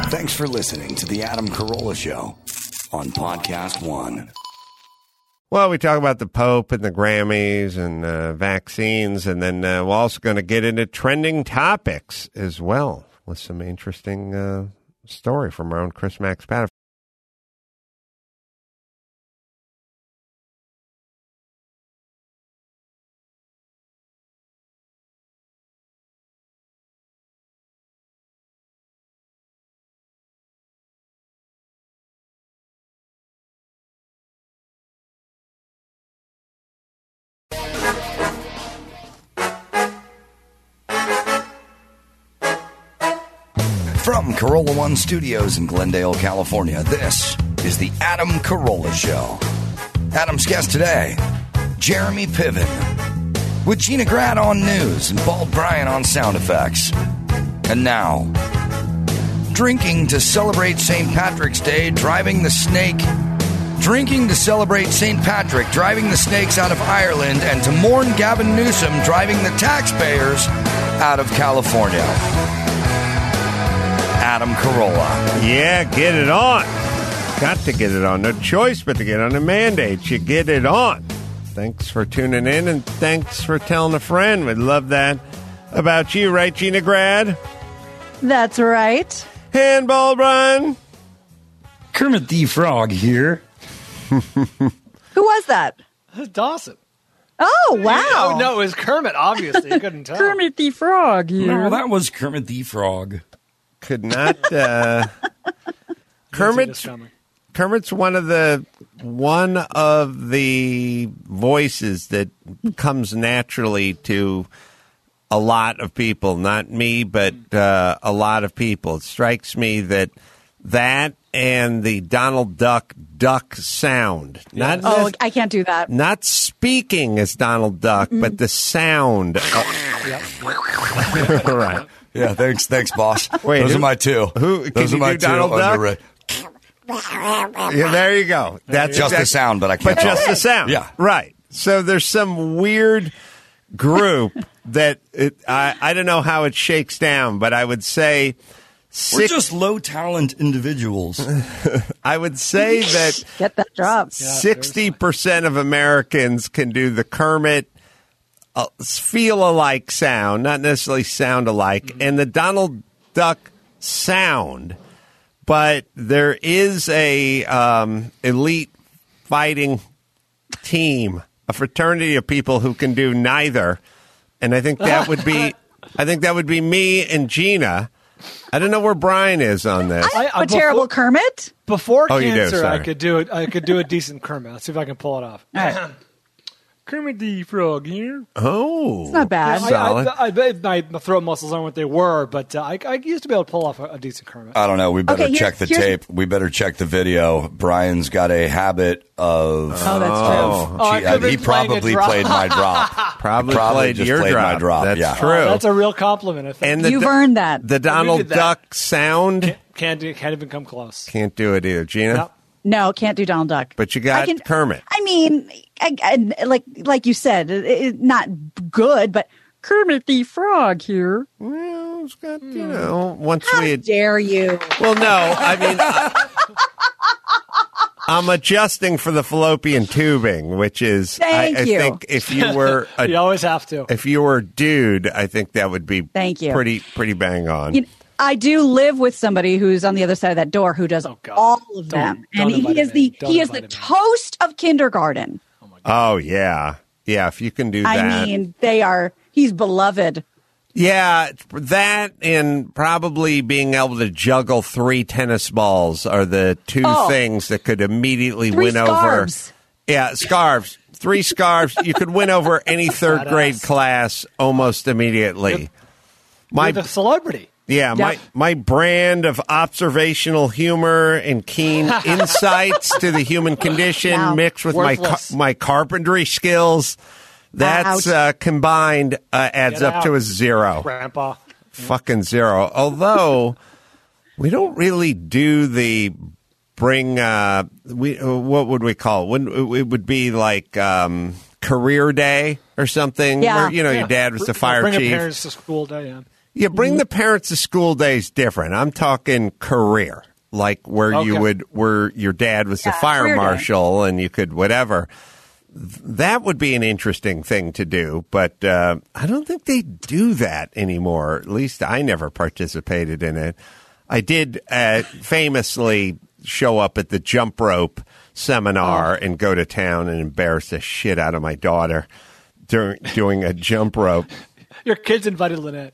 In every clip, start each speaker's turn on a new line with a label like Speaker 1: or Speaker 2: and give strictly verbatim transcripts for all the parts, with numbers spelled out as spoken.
Speaker 1: Thanks for listening to The Adam Carolla Show on Podcast One.
Speaker 2: Well, we talk about the Pope and the Grammys and uh, vaccines, and then uh, we're also going to get into trending topics as well with some interesting uh, story from our own Chris Max Patterson.
Speaker 1: From Carolla One Studios in Glendale, California, this is the Adam Carolla Show. Adam's guest today, Jeremy Piven, with Gina Grad on news and Bald Brian on sound effects. And now, drinking to celebrate Saint Patrick's Day, driving the snake. Drinking to celebrate Saint Patrick, driving the snakes out of Ireland, and to mourn Gavin Newsom, driving the taxpayers out of California. Adam Carolla.
Speaker 2: Yeah, get it on. Got to get it on. No choice but to get on a mandate. You get it on. Thanks for tuning in, and thanks for telling a friend. We'd love that about you, right, Gina Grad?
Speaker 3: That's right.
Speaker 2: Handball, Brian.
Speaker 4: Kermit the Frog here.
Speaker 3: Who was that?
Speaker 5: Dawson.
Speaker 3: Oh, wow.
Speaker 5: Oh, no, it was Kermit, obviously. You couldn't tell.
Speaker 3: Kermit the Frog here.
Speaker 4: No, that was Kermit the Frog.
Speaker 2: Could not. Uh, Kermit's Kermit's one of the one of the voices that comes naturally to a lot of people. Not me, but uh, a lot of people. It strikes me that that and the Donald Duck duck sound. Not
Speaker 3: Oh,
Speaker 2: as,
Speaker 3: I can't do that.
Speaker 2: not speaking as Donald Duck,
Speaker 3: Mm-mm.
Speaker 2: but the sound. Right.
Speaker 1: Yeah, thanks, thanks, boss.
Speaker 2: Wait,
Speaker 1: Those
Speaker 2: who-
Speaker 1: are my two.
Speaker 2: who- can
Speaker 1: Those
Speaker 2: you
Speaker 1: are my
Speaker 2: do
Speaker 1: two.
Speaker 2: Donald Duck?
Speaker 1: underrated.
Speaker 2: Yeah, there you go. That's
Speaker 1: Just the
Speaker 2: exact-
Speaker 1: sound, but I can't
Speaker 2: But just
Speaker 1: talk.
Speaker 2: the sound.
Speaker 1: Yeah.
Speaker 2: Right. So there's some weird group that it, I, I don't know how it shakes down, but I would say
Speaker 4: We're
Speaker 2: six,
Speaker 4: just low talent individuals.
Speaker 2: I would say that
Speaker 3: Get that drop.
Speaker 2: sixty percent of Americans can do the Kermit uh, feel alike sound, not necessarily sound alike,
Speaker 5: Mm-hmm.
Speaker 2: and the Donald Duck sound. But there is a um, elite fighting team, a fraternity of people who can do neither, and I think that would be, I think that would be me and Gina. I don't know where Brian is on this.
Speaker 3: I
Speaker 5: I-
Speaker 3: have a
Speaker 5: before-
Speaker 3: terrible Kermit.
Speaker 5: Before
Speaker 2: Oh, you do,
Speaker 5: cancer, I
Speaker 2: sorry.
Speaker 5: could do it. I could do a decent Kermit. Let's see if I can pull it off.
Speaker 3: All right.
Speaker 5: Kermit the Frog here.
Speaker 2: Oh,
Speaker 3: It's not bad.
Speaker 5: I,
Speaker 2: Solid.
Speaker 5: I, I, bet my, my throat muscles aren't what they were, but uh, I, I used to be able to pull off a, a decent Kermit.
Speaker 1: I don't know. We better
Speaker 3: Okay, here's-
Speaker 1: check the
Speaker 3: here's-
Speaker 1: tape. We better check the video. Brian's got a habit of.
Speaker 3: Oh, that's true.
Speaker 5: Oh, I
Speaker 1: Gee,
Speaker 5: could've
Speaker 1: he
Speaker 5: been playing a
Speaker 1: probably
Speaker 5: drop.
Speaker 1: played my drop.
Speaker 2: Probably,
Speaker 1: Probably
Speaker 2: played
Speaker 1: just
Speaker 2: your
Speaker 1: played
Speaker 2: drop.
Speaker 1: my drop,
Speaker 2: That's
Speaker 1: yeah.
Speaker 2: true.
Speaker 5: Oh, that's a real compliment. I think.
Speaker 2: and the
Speaker 3: You've
Speaker 2: Du-
Speaker 3: earned that.
Speaker 2: The Donald
Speaker 5: did that.
Speaker 2: Duck sound
Speaker 5: can't, can't, do- can't even come close.
Speaker 2: can't do it either, Gina.
Speaker 5: No.
Speaker 3: No, can't do Donald Duck.
Speaker 2: But you got
Speaker 3: I can-
Speaker 2: Kermit.
Speaker 3: I mean, I, I, like like you said, it, it, not good, but Kermit the Frog here.
Speaker 2: Well, it's got you know. Once
Speaker 3: How
Speaker 2: we had,
Speaker 3: dare you?
Speaker 2: well, no, I mean. I, I'm adjusting for the fallopian tubing, which is
Speaker 3: Thank
Speaker 2: I, I
Speaker 3: you.
Speaker 2: think if you were a,
Speaker 5: You always have to.
Speaker 2: if you were a dude, I think that would be
Speaker 3: Thank you.
Speaker 2: pretty pretty bang on.
Speaker 3: You know, I do live with somebody who's on the other side of that door who does
Speaker 5: Oh, God.
Speaker 3: all of
Speaker 5: Don't-
Speaker 3: them,
Speaker 5: don't
Speaker 3: and he
Speaker 5: invite
Speaker 3: is
Speaker 5: him
Speaker 3: the
Speaker 5: in. Don't
Speaker 3: he is the
Speaker 5: invite him in.
Speaker 3: toast of kindergarten.
Speaker 2: Oh yeah, yeah. If you can do that,
Speaker 3: I mean, they are. He's beloved.
Speaker 2: yeah, that and probably being able to juggle three tennis balls are the two
Speaker 3: Oh.
Speaker 2: things that could immediately
Speaker 3: Three
Speaker 2: win
Speaker 3: scarves.
Speaker 2: over. Yeah, scarves. Three scarves. You could win over any third grade
Speaker 5: Badass.
Speaker 2: class almost immediately. My
Speaker 5: You're the celebrity.
Speaker 2: yeah, my
Speaker 3: Yep.
Speaker 2: my brand of observational humor and keen insights to the human condition
Speaker 3: Wow.
Speaker 2: mixed with my car-
Speaker 5: Worthless.
Speaker 2: my carpentry skills. That's
Speaker 3: Ouch.
Speaker 2: uh, combined uh, adds
Speaker 5: Get
Speaker 2: up to
Speaker 5: out.
Speaker 2: a zero.
Speaker 5: Grandpa.
Speaker 2: Fucking zero. Although we don't really do the bring. Uh, we uh, what would we call it? Wouldn't, it would be like um, career day or something.
Speaker 3: Yeah.
Speaker 2: Where, you know,
Speaker 5: Yeah.
Speaker 2: your dad was the fire
Speaker 5: Bring
Speaker 2: chief.
Speaker 5: your parents to school day. Yeah.
Speaker 2: Yeah, bring the parents to school days different. I'm talking career, like where
Speaker 5: Okay.
Speaker 2: you would, where your dad was the
Speaker 3: Yeah,
Speaker 2: fire
Speaker 3: career day.
Speaker 2: marshal and you could whatever. That would be an interesting thing to do, but uh, I don't think they do that anymore. At least I never participated in it. I did uh, famously show up at the jump rope seminar
Speaker 3: Oh.
Speaker 2: and go to town and embarrass the shit out of my daughter during doing a jump rope.
Speaker 5: Your kids invited Lynette.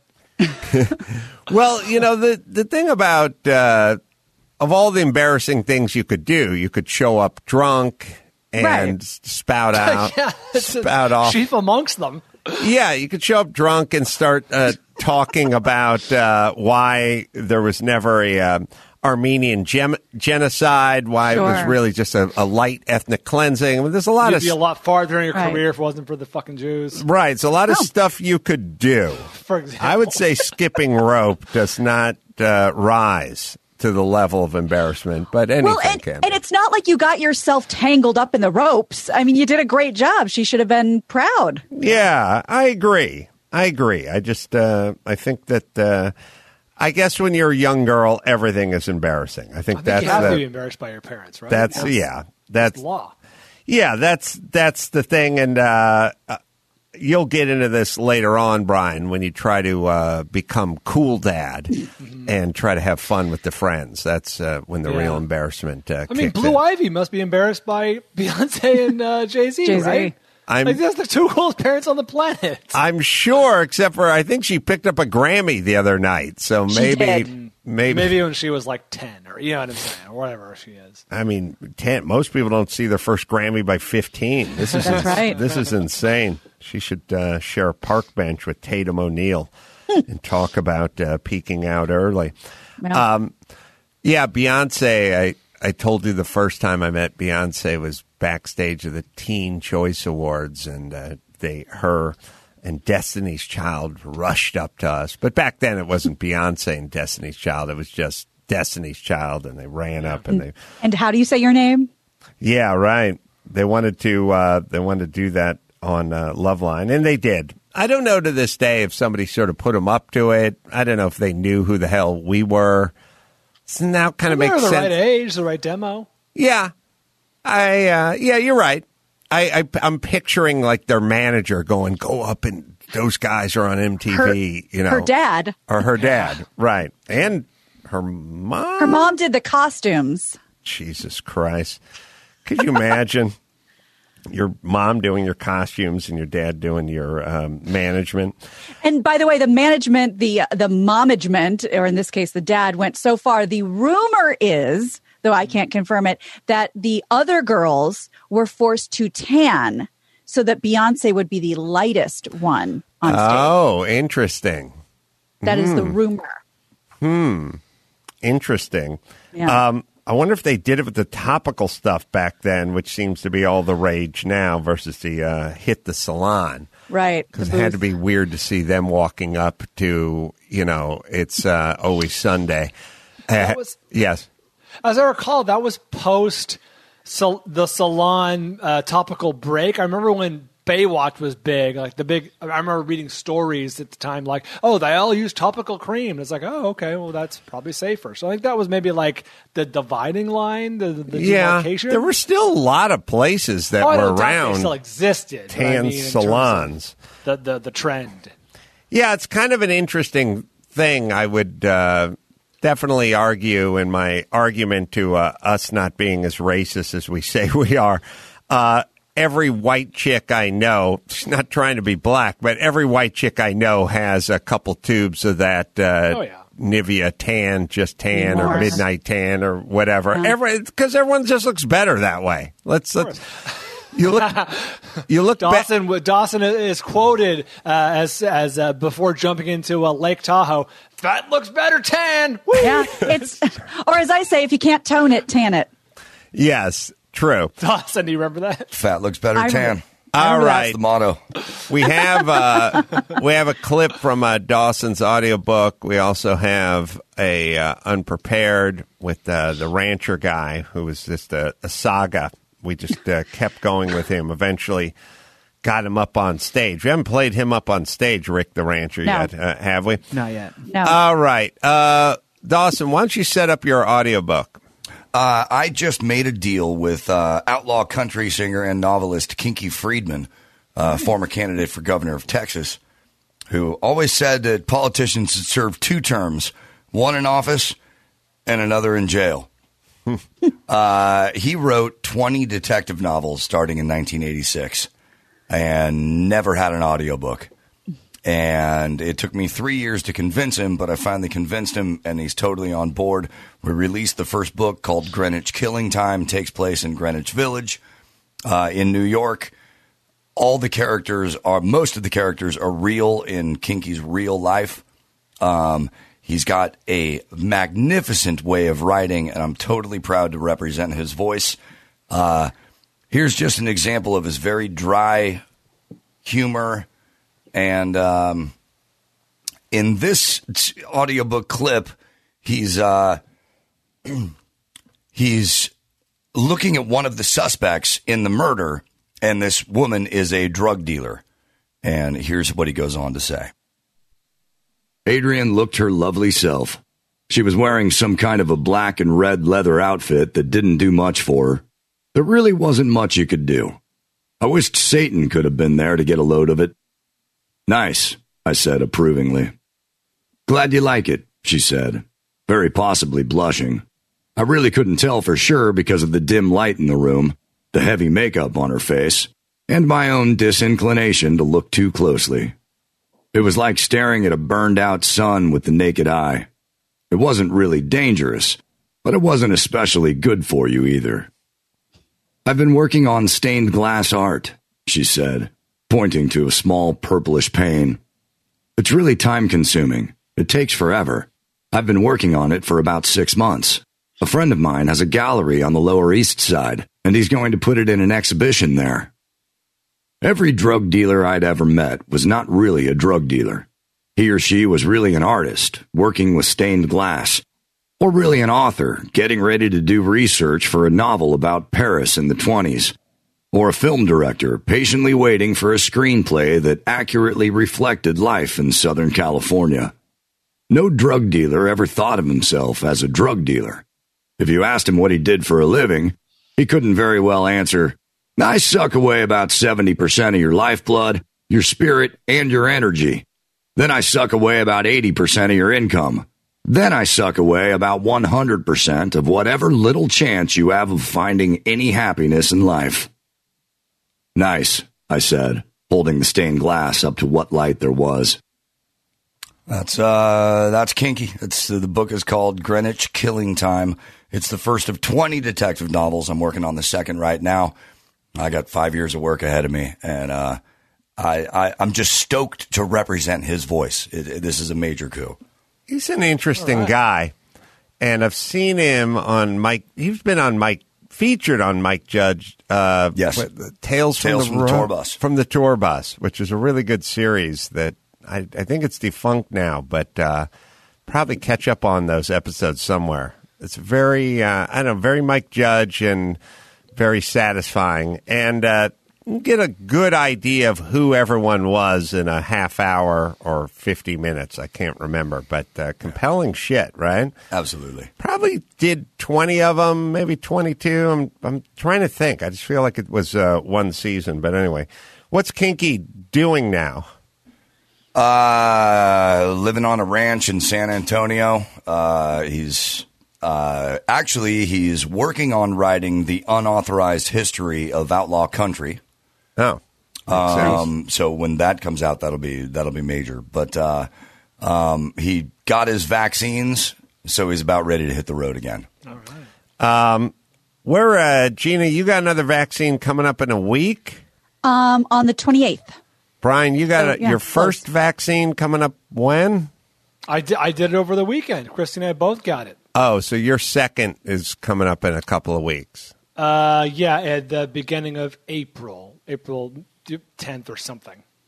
Speaker 2: Well, you know, the, the thing about, uh, of all the embarrassing things you could do, you could show up drunk and
Speaker 3: Right.
Speaker 2: spout out,
Speaker 5: yeah, it's a
Speaker 2: spout off.
Speaker 5: chief amongst them.
Speaker 2: Yeah, you could show up drunk and start uh, talking about uh, why there was never a um, Armenian gem- genocide, why it was
Speaker 3: Sure.
Speaker 2: really just a, a light ethnic cleansing. I mean, there's a lot
Speaker 5: You'd
Speaker 2: of
Speaker 5: be a lot farther in your
Speaker 3: Right.
Speaker 5: career if it wasn't for the fucking Jews,
Speaker 2: right. It's a lot of
Speaker 3: Oh.
Speaker 2: stuff you could do.
Speaker 5: for example.
Speaker 2: I would say skipping rope does not uh, rise to the level of embarrassment, but anything
Speaker 3: Well, and,
Speaker 2: can.
Speaker 3: and it's not like you got yourself tangled up in the ropes. I mean, you did a great job. She should have been proud.
Speaker 2: Yeah, I agree. I agree. I just, uh, I think that, uh, I guess when you're a young girl, everything is embarrassing. I think,
Speaker 5: I think
Speaker 2: that's
Speaker 5: you have
Speaker 2: the,
Speaker 5: to be embarrassed by your parents, right?
Speaker 2: that's yeah, that's
Speaker 5: law.
Speaker 2: yeah, that's that's the thing, and uh, uh, you'll get into this later on, Brian, when you try to uh, become cool dad and try to have fun with the friends. That's uh, when the
Speaker 5: Yeah.
Speaker 2: real embarrassment. Uh,
Speaker 5: I mean,
Speaker 2: kicks
Speaker 5: Blue
Speaker 2: in.
Speaker 5: Ivy must be embarrassed by Beyonce and uh, Jay-Z,
Speaker 3: Jay-Z.
Speaker 5: right?
Speaker 2: I'm
Speaker 5: Like, that's the two coolest parents on the planet.
Speaker 2: I'm sure, except for I think she picked up a Grammy the other night, so
Speaker 3: She
Speaker 2: maybe
Speaker 3: did.
Speaker 2: maybe
Speaker 5: Maybe when she was like ten, or you know what I'm saying, or whatever she is.
Speaker 2: I mean, ten, most people don't see their first Grammy by fifteen. This is
Speaker 3: That's right.
Speaker 2: This is insane. She should uh, share a park bench with Tatum O'Neal and talk about uh, peaking out early.
Speaker 3: Yeah.
Speaker 2: Um, yeah, Beyonce. I I told you the first time I met Beyonce was backstage of the Teen Choice Awards, and uh, they her and Destiny's Child rushed up to us. But back then, it wasn't Beyonce and Destiny's Child; it was just Destiny's Child, and they ran up and they.
Speaker 3: And how do you say your name?
Speaker 2: Yeah, right. They wanted to. Uh, they wanted to do that on uh, Loveline, and they did. I don't know to this day if somebody sort of put them up to it. I don't know if they knew who the hell we were. So now kind of
Speaker 5: They're
Speaker 2: makes
Speaker 5: the
Speaker 2: sense.
Speaker 5: right age, the right demo.
Speaker 2: Yeah, I. Uh, yeah, you're right. I, I I'm picturing like their manager going, "Go up and those guys are on M T V."
Speaker 3: Her,
Speaker 2: you know,
Speaker 3: her dad.
Speaker 2: or her dad, right? And her mom.
Speaker 3: Her mom did the costumes.
Speaker 2: Jesus Christ. Could you imagine your mom doing your costumes and your dad doing your um, management?
Speaker 3: And by the way, the management, the the momagement, or in this case, the dad, went so far. The rumor is, though I can't confirm it, that the other girls were forced to tan so that Beyonce would be the lightest one on stage.
Speaker 2: Oh, interesting.
Speaker 3: That is the rumor.
Speaker 2: Interesting.
Speaker 3: Yeah.
Speaker 2: Um, I wonder if they did it with the topical stuff back then, which seems to be all the rage now, versus the uh, hit the salon.
Speaker 3: Right.
Speaker 2: Because
Speaker 3: The
Speaker 2: it had to
Speaker 3: booth.
Speaker 2: be weird to see them walking up to, you know, it's uh, always Sunday. Uh,
Speaker 5: was-
Speaker 2: yes.
Speaker 5: As I recall, that was post sal- the salon uh, topical break. I remember when Baywatch was big, like the big. I remember reading stories at the time, like, "Oh, they all use topical cream." And it's like, "Oh, okay, well, that's probably safer." So I think that was maybe like the dividing line, the, the
Speaker 2: Yeah.
Speaker 5: demarcation.
Speaker 2: There were still a lot of places that
Speaker 5: oh, I
Speaker 2: were
Speaker 5: know definitely
Speaker 2: around
Speaker 5: still existed. but I
Speaker 2: tan
Speaker 5: mean, in terms of
Speaker 2: salons.
Speaker 5: The, the the trend.
Speaker 2: Yeah, it's kind of an interesting thing. I would uh, definitely argue in my argument to uh, us not being as racist as we say we are. Uh, every white chick I know, she's not trying to be black, but every white chick I know has a couple tubes of that uh,
Speaker 5: Oh, yeah.
Speaker 2: Nivea tan, just tan, or
Speaker 3: Mars.
Speaker 2: midnight tan, or whatever. Every because everyone just looks better that way. Let's let's. You look. You look. ba-
Speaker 5: Dawson Dawson is quoted uh, as as uh, before jumping into uh, Lake Tahoe. Fat looks better tan. Woo!
Speaker 3: Yeah, it's, or as I say, if you can't tone it, tan it.
Speaker 2: Yes, true.
Speaker 5: Dawson, do you remember that?
Speaker 1: Fat looks better
Speaker 3: I
Speaker 1: tan.
Speaker 3: remember-
Speaker 2: All
Speaker 1: That's
Speaker 2: right.
Speaker 1: the motto.
Speaker 2: We have uh, we have a clip from uh, Dawson's audiobook. We also have a uh, unprepared with uh, the rancher guy who was just a, a saga. We just uh, kept going with him. Eventually, got him up on stage. We haven't played him up on stage, Rick the Rancher,
Speaker 3: No.
Speaker 2: yet, uh, have we?
Speaker 5: Not yet.
Speaker 3: No.
Speaker 2: All right. Uh, Dawson, why don't you set up your audiobook?
Speaker 1: Uh, I just made a deal with uh, outlaw country singer and novelist Kinky Friedman, uh, former candidate for governor of Texas, who always said that politicians should serve two terms, one in office and another in jail. uh, he wrote twenty detective novels starting in nineteen eighty-six and never had an audiobook. And it took me three years to convince him, but I finally convinced him, and he's totally on board. We released the first book called Greenwich Killing Time. Takes place in Greenwich Village uh, in New York. All the characters are, most of the characters are real in Kinky's real life. Um, he's got a magnificent way of writing, and I'm totally proud to represent his voice. Uh, here's just an example of his very dry humor. And um, in this audiobook clip, he's uh, he's looking at one of the suspects in the murder, and this woman is a drug dealer. And here's what he goes on to say. Adrienne looked her lovely self. She was wearing some kind of a black and red leather outfit that didn't do much for her. There really wasn't much you could do. I wished Satan could have been there to get a load of it. Nice, I said approvingly. Glad you like it, she said, very possibly blushing. I really couldn't tell for sure because of the dim light in the room, the heavy makeup on her face, and my own disinclination to look too closely. It was like staring at a burned-out sun with the naked eye. It wasn't really dangerous, but it wasn't especially good for you either. I've been working on stained glass art, she said, pointing to a small purplish pane. It's really time-consuming. It takes forever. I've been working on it for about six months. A friend of mine has a gallery on the Lower East Side, and he's going to put it in an exhibition there. Every drug dealer I'd ever met was not really a drug dealer. He or she was really an artist, working with stained glass, or really an author, getting ready to do research for a novel about Paris in the twenties. Or a film director patiently waiting for a screenplay that accurately reflected life in Southern California. No drug dealer ever thought of himself as a drug dealer. If you asked him what he did for a living, he couldn't very well answer, I suck away about seventy percent of your lifeblood, your spirit, and your energy. Then I suck away about eighty percent of your income. Then I suck away about one hundred percent of whatever little chance you have of finding any happiness in life. Nice, I said, holding the stained glass up to what light there was. That's uh, that's Kinky. It's uh, the book is called Greenwich Killing Time. It's the first of twenty detective novels. I'm working on the second right now. I got five years of work ahead of me, and uh, I, I I'm just stoked to represent his voice. It, it, this is a major coup.
Speaker 2: He's an interesting right. guy, and I've seen him on Mike. He's been on Mike. Featured on Mike Judge, uh,
Speaker 1: yes,
Speaker 2: what, Tales,
Speaker 1: Tales
Speaker 2: from,
Speaker 1: from
Speaker 2: the,
Speaker 1: the Tour Bus,
Speaker 2: from the Tour Bus, which is a really good series that I, I think it's defunct now, but uh, probably catch up on those episodes somewhere. It's very, uh, I don't know, very Mike Judge and very satisfying, and uh, get a good idea of who everyone was in a half hour or fifty minutes. I can't remember, but uh, compelling shit, right?
Speaker 1: Absolutely.
Speaker 2: Probably did twenty of them, maybe twenty-two. I'm I'm trying to think. I just feel like it was uh, one season. But anyway, what's Kinky doing now?
Speaker 1: Uh, living on a ranch in San Antonio. Uh, he's uh, actually he's working on writing the unauthorized history of outlaw country.
Speaker 2: Oh,
Speaker 1: um, so when that comes out, that'll be that'll be major. But uh, um, he got his vaccines, so he's about ready to hit the road again.
Speaker 5: All right.
Speaker 2: Um, where uh, Gina, you got another vaccine coming up in a week.
Speaker 3: Um, on the twenty-eighth.
Speaker 2: Brian, you got
Speaker 3: so,
Speaker 2: a,
Speaker 3: yeah,
Speaker 2: your first
Speaker 3: close.
Speaker 2: vaccine coming up when?
Speaker 5: I did, I did it over the weekend. Christy and I both got it.
Speaker 2: Oh, so your second is coming up in a couple of weeks.
Speaker 5: Uh, yeah, at the beginning of April, April tenth or something.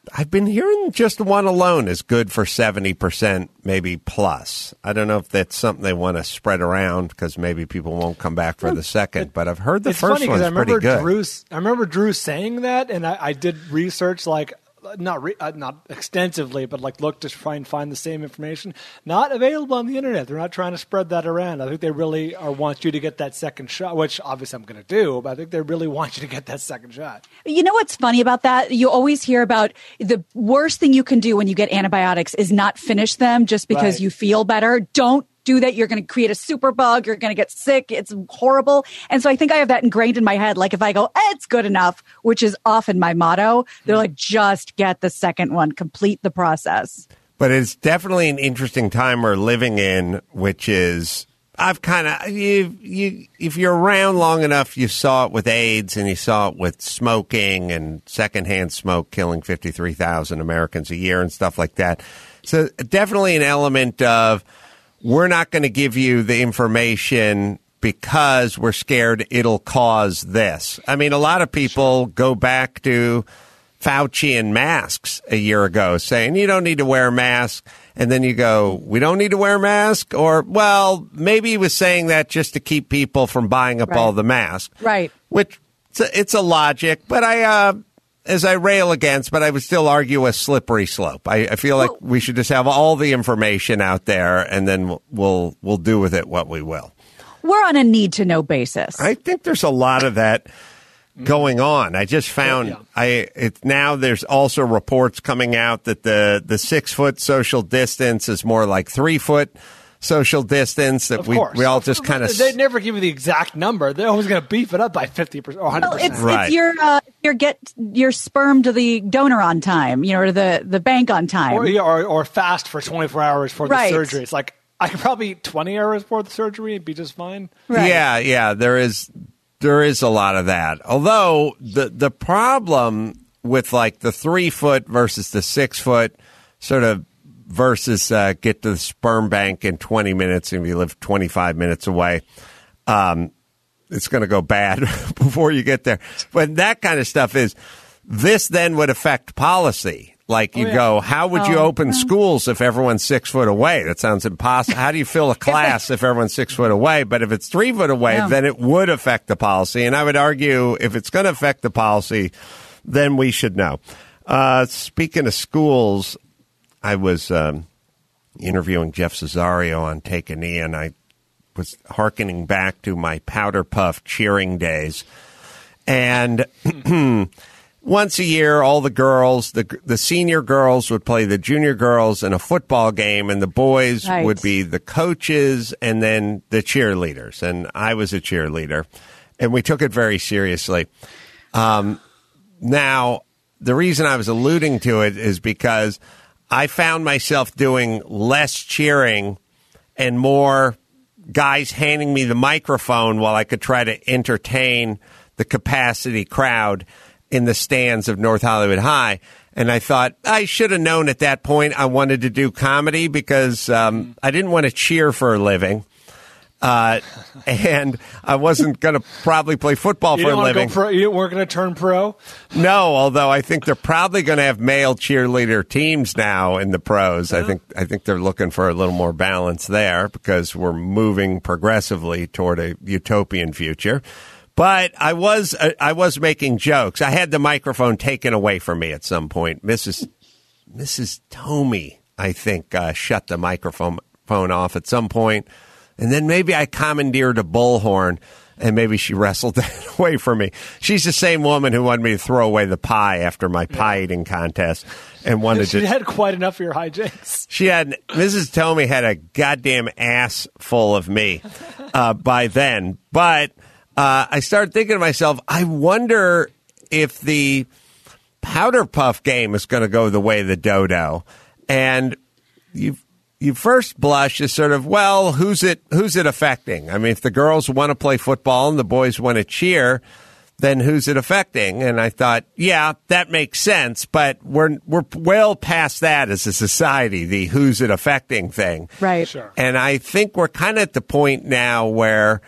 Speaker 2: I've been hearing just one alone is good for seventy percent, maybe plus. I don't know if that's something they want to spread around because maybe people won't come back for the second. But I've heard the
Speaker 5: it's
Speaker 2: first
Speaker 5: funny
Speaker 2: one's
Speaker 5: I
Speaker 2: pretty
Speaker 5: remember
Speaker 2: good.
Speaker 5: Drew, I remember Drew saying that, and I, I did research like. Not re, uh, not extensively, but like look to try and find the same information. Not available on the internet. They're not trying to spread that around. I think they really are want you to get that second shot, which obviously I'm going to do. But I think they really want you to get that second shot.
Speaker 3: You know what's funny about that? You always hear about the worst thing you can do when you get antibiotics is not finish them just because
Speaker 5: Right.
Speaker 3: you feel better. Don't do that. You're going to create a super bug. You're going to get sick. It's horrible. And so I think I have that ingrained in my head. Like if I go, eh, it's good enough, which is often my motto, they're like, just get the second one, complete the process.
Speaker 2: But it's definitely an interesting time we're living in, which is I've kind of you you if you're around long enough, you saw it with AIDS and you saw it with smoking and secondhand smoke killing fifty-three thousand Americans a year and stuff like that. So definitely an element of we're not going to give you the information because we're scared it'll cause this. I mean, a lot of people go back to Fauci and masks a year ago saying you don't need to wear a mask. And then you go, we don't need to wear a mask? Or, well, maybe he was saying that just to keep people from buying up
Speaker 3: Right.
Speaker 2: all the masks.
Speaker 3: Right.
Speaker 2: Which, it's a, it's a logic. But I, uh, as I rail against, but I would still argue a slippery slope. I, I feel like
Speaker 3: Well,
Speaker 2: we should just have all the information out there and then we'll, we'll, we'll do with it what we will.
Speaker 3: We're on a need to know basis.
Speaker 2: I think there's a lot of that going on. I just found
Speaker 5: Yeah.
Speaker 2: I it now there's also reports coming out that the the six foot social distance is more like three foot social distance. That
Speaker 5: Of
Speaker 2: we
Speaker 5: course.
Speaker 2: we all just kind of
Speaker 5: They never give you the exact number. They're always going to beef it up by fifty percent or one hundred
Speaker 3: Well,
Speaker 5: percent.
Speaker 3: it's
Speaker 2: Right.
Speaker 3: if you're uh, you're get your sperm to the donor on time, you know, or the the bank on time.
Speaker 5: Or, yeah, or or fast for twenty-four hours for
Speaker 3: Right.
Speaker 5: the surgery. It's like I could probably eat twenty hours for the surgery and be just fine.
Speaker 3: Right.
Speaker 2: yeah yeah there is there is a lot of that. Although the the problem with like the three foot versus the six foot sort of versus uh, get to the sperm bank in twenty minutes and you live twenty-five minutes away. Um, it's going to go bad before you get there. But that kind of stuff is, this then would affect policy. Like you
Speaker 5: Oh, yeah.
Speaker 2: go, how would you
Speaker 3: Oh,
Speaker 2: open
Speaker 3: well.
Speaker 2: schools if everyone's six foot away? That sounds impossible. How do you fill a class if everyone's six foot away? But if it's three foot away,
Speaker 3: Yeah.
Speaker 2: then it would affect the policy. And I would argue if it's going to affect the policy, then we should know. Uh, speaking of schools, I was um, interviewing Jeff Cesario on Take a Knee, and I was hearkening back to my powder puff cheering days. And once a year, all the girls, the the senior girls would play the junior girls in a football game, and the boys
Speaker 3: Right.
Speaker 2: would be the coaches and then the cheerleaders. And I was a cheerleader, and we took it very seriously. Um, now, the reason I was alluding to it is because I found myself doing less cheering and more guys handing me the microphone while I could try to entertain the capacity crowd in the stands of North Hollywood High. And I thought I should have known at that point I wanted to do comedy because um, I didn't want to cheer for a living. Uh, and I wasn't going to probably play football
Speaker 5: You
Speaker 2: for a
Speaker 5: didn't want to
Speaker 2: living.
Speaker 5: go pro. You weren't going to turn pro.
Speaker 2: No, although I think they're probably going to have male cheerleader teams now in the pros. I think I think they're looking for a little more balance there because we're moving progressively toward a utopian future. But I was uh, I was making jokes. I had the microphone taken away from me at some point. Missus Missus Tomey, I think, uh, shut the microphone phone off at some point. And then maybe I commandeered a bullhorn, and maybe she wrestled that away from me. She's the same woman who wanted me to throw away the pie after my pie eating contest, and wanted
Speaker 5: She
Speaker 2: to.
Speaker 5: had quite enough of your hijinks.
Speaker 2: She had Missus Tomey had a goddamn ass full of me uh, by then. But uh, I started thinking to myself, I wonder if the powder puff game is going to go the way of the dodo, and you've. You first blush is sort of, well, who's it who's it affecting? I mean, if the girls want to play football and the boys want to cheer, then who's it affecting? And I thought, yeah, that makes sense, but we're we're well past that as a society, the who's it affecting thing.
Speaker 3: Right.
Speaker 5: Sure.
Speaker 2: And I think we're kind of at the point now where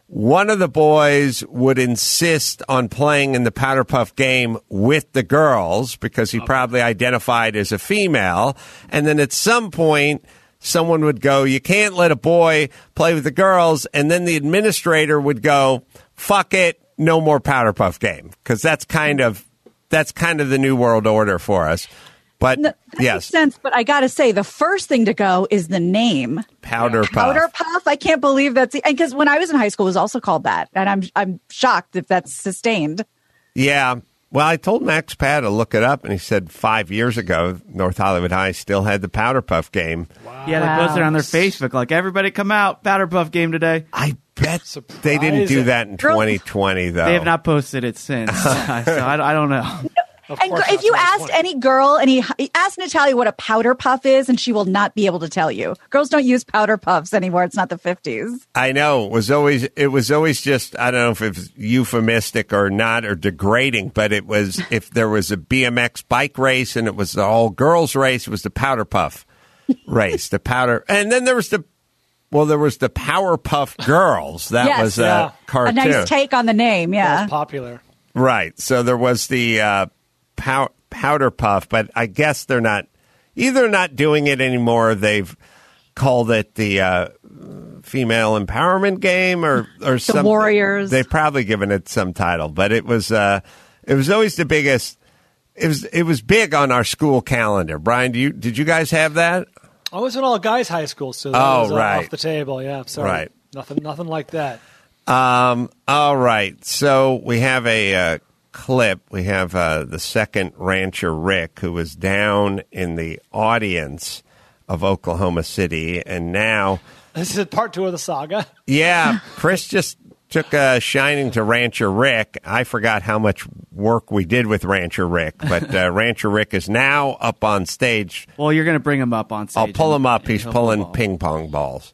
Speaker 2: one of the boys would insist on playing in the Powder Puff game with the girls because he probably identified as a female. And then at some point, someone would go, you can't let a boy play with the girls. And then the administrator would go, fuck it, no more Powder Puff game. Because that's kind of that's kind of the new world order for us. But
Speaker 3: no, that
Speaker 2: yes,
Speaker 3: makes sense. But I got to say, the first thing to go is the name
Speaker 2: Powder Puff.
Speaker 3: Powder Puff. I can't believe that's because when I was in high school, it was also called that, and I'm I'm shocked if that's sustained.
Speaker 2: Yeah. Well, I told Max Pad to look it up, and he said five years ago, North Hollywood High still had the Powder Puff game.
Speaker 6: Wow. Yeah, they
Speaker 3: Wow.
Speaker 6: posted on their Facebook, like, everybody come out, Powder Puff game today.
Speaker 2: I bet
Speaker 5: Surprising.
Speaker 2: they didn't do that in
Speaker 3: Girls-
Speaker 2: twenty twenty, though.
Speaker 6: They have not posted it since, so I, I don't know.
Speaker 5: Of
Speaker 3: And
Speaker 5: course
Speaker 3: gr- if
Speaker 5: not
Speaker 3: you
Speaker 5: twenty
Speaker 3: asked
Speaker 5: twenty.
Speaker 3: any girl, any ask Natalia what a powder puff is, and she will not be able to tell you. Girls don't use powder puffs anymore. It's not the fifties.
Speaker 2: I know. It was always it was always just I don't know if it was euphemistic or not or degrading, but it was if there was a B M X bike race and it was the all girls race, it was the Powder Puff race. The powder, and then there was the well, there was the Powerpuff Girls. That
Speaker 3: Yes.
Speaker 2: was a
Speaker 5: Yeah.
Speaker 3: A
Speaker 2: cartoon,
Speaker 3: nice take on the name,
Speaker 5: That
Speaker 3: yeah.
Speaker 5: was popular.
Speaker 2: right? So there was the uh, pow- Powder Puff, but I guess they're not either not doing it anymore. They've called it the uh, female empowerment game or or some
Speaker 3: Warriors.
Speaker 2: They've probably given it some title, but it was uh, it was always the biggest. It was it was big on our school calendar. Brian, do you did you guys have that?
Speaker 5: I was in all guys high school, so that
Speaker 2: Oh,
Speaker 5: was uh,
Speaker 2: right.
Speaker 5: off the table. Yeah, sorry.
Speaker 2: Right.
Speaker 5: Nothing, nothing like that.
Speaker 2: Um, all right. So we have a uh, clip. We have uh, the second rancher, Rick, who was down in the audience of Oklahoma City. And now,
Speaker 5: This is part two of the saga.
Speaker 2: yeah, Chris just took a shining to Rancher Rick. I forgot how much work we did with Rancher Rick, but uh, Rancher Rick is now up on stage.
Speaker 6: Well, you're going to bring him up on stage.
Speaker 2: I'll pull him up.
Speaker 6: and
Speaker 2: He's
Speaker 6: he'll
Speaker 2: pulling
Speaker 6: pull.
Speaker 2: ping pong balls.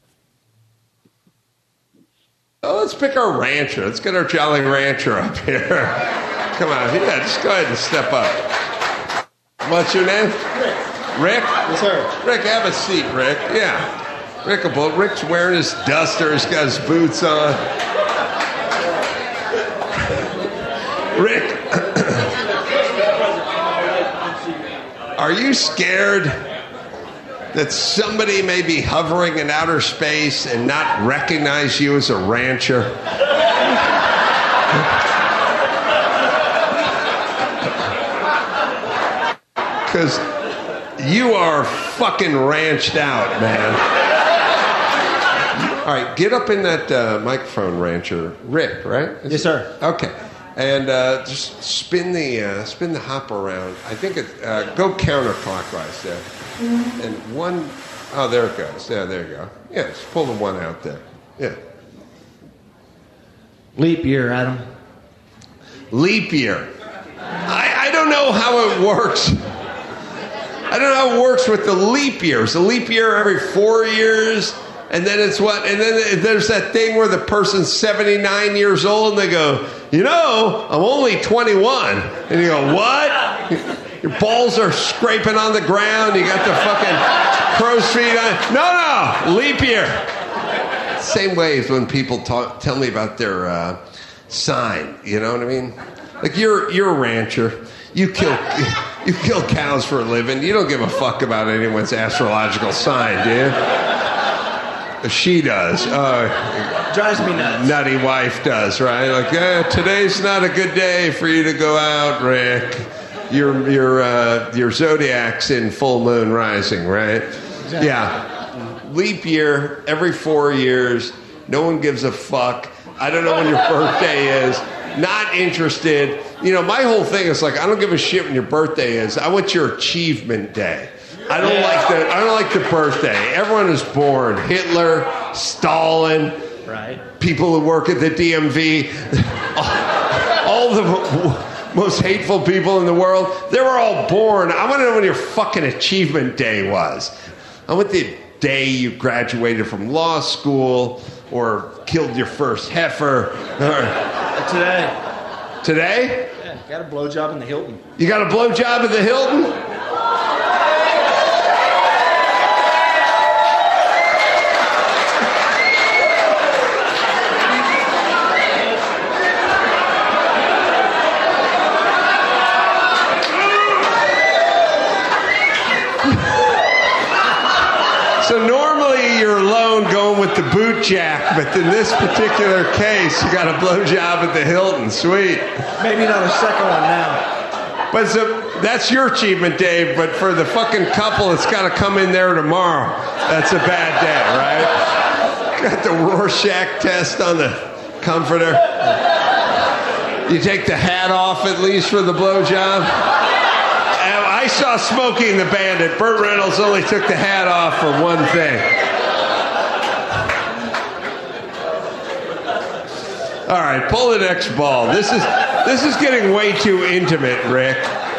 Speaker 7: Oh, let's pick our rancher. Let's get our Jolly Rancher up here. Come on. Yeah, just go ahead and step up. What's your name? Rick. Rick?
Speaker 8: Yes, sir.
Speaker 7: Rick, have a seat, Rick. Yeah. Rick, a Rick's wearing his duster. He's got his boots on. Rick, are you scared that somebody may be hovering in outer space and not recognize you as a rancher? Because you are fucking ranched out, man. All right, get up in that uh, microphone, rancher. Rick, right? Is
Speaker 8: Yes,
Speaker 7: it-
Speaker 8: sir.
Speaker 7: Okay. And uh, just spin the uh, spin the hopper around. I think it uh, go counterclockwise there. And one, oh, there it goes. Yeah, there you go. Yeah, just pull the one out there. Yeah.
Speaker 8: Leap year, Adam.
Speaker 7: Leap year. I, I don't know how it works. I don't know how it works with the leap years. A leap year every four years, and then it's what? And then there's that thing where the person's seventy-nine years old, and they go, you know, I'm only twenty-one. And you go, what? Your balls are scraping on the ground. You got the fucking crow's feet on. No, no, leap year. Same way as when people talk, tell me about their uh, sign. You know what I mean? Like you're you're a rancher. You kill you kill cows for a living. You don't give a fuck about anyone's astrological sign, do you? She does. Uh,
Speaker 8: Drives me nuts.
Speaker 7: nutty wife does, right? Like, eh, today's not a good day for you to go out, Rick. Your your uh, your zodiac's in full moon rising, right?
Speaker 8: Exactly.
Speaker 7: Yeah. Leap year every four years. No one gives a fuck. I don't know when your birthday is. Not interested. You know, my whole thing is like, I don't give a shit when your birthday is. I want your achievement day. I don't like the I don't like the birthday. Everyone is born. Hitler, Stalin,
Speaker 8: Right.
Speaker 7: people who work at the D M V, all the most hateful people in the world, they were all born. I want to know when your fucking achievement day was. I want the day you graduated from law school or killed your first heifer. Or,
Speaker 8: Today.
Speaker 7: today?
Speaker 8: Yeah, got a blowjob in the Hilton.
Speaker 7: You got a blowjob at the Hilton? your loan going with the boot jack, but in this particular case, you got a blowjob at the Hilton. Sweet.
Speaker 8: Maybe not a second one now.
Speaker 7: But it's a, that's your achievement, Dave. But for the fucking couple that's got to come in there tomorrow, that's a bad day, right? Got the Rorschach test on the comforter. You take the hat off at least for the blowjob. I saw Smokey and the Bandit. Burt Reynolds only took the hat off for one thing. All right, pull the next ball. This is this is getting way too intimate, Rick.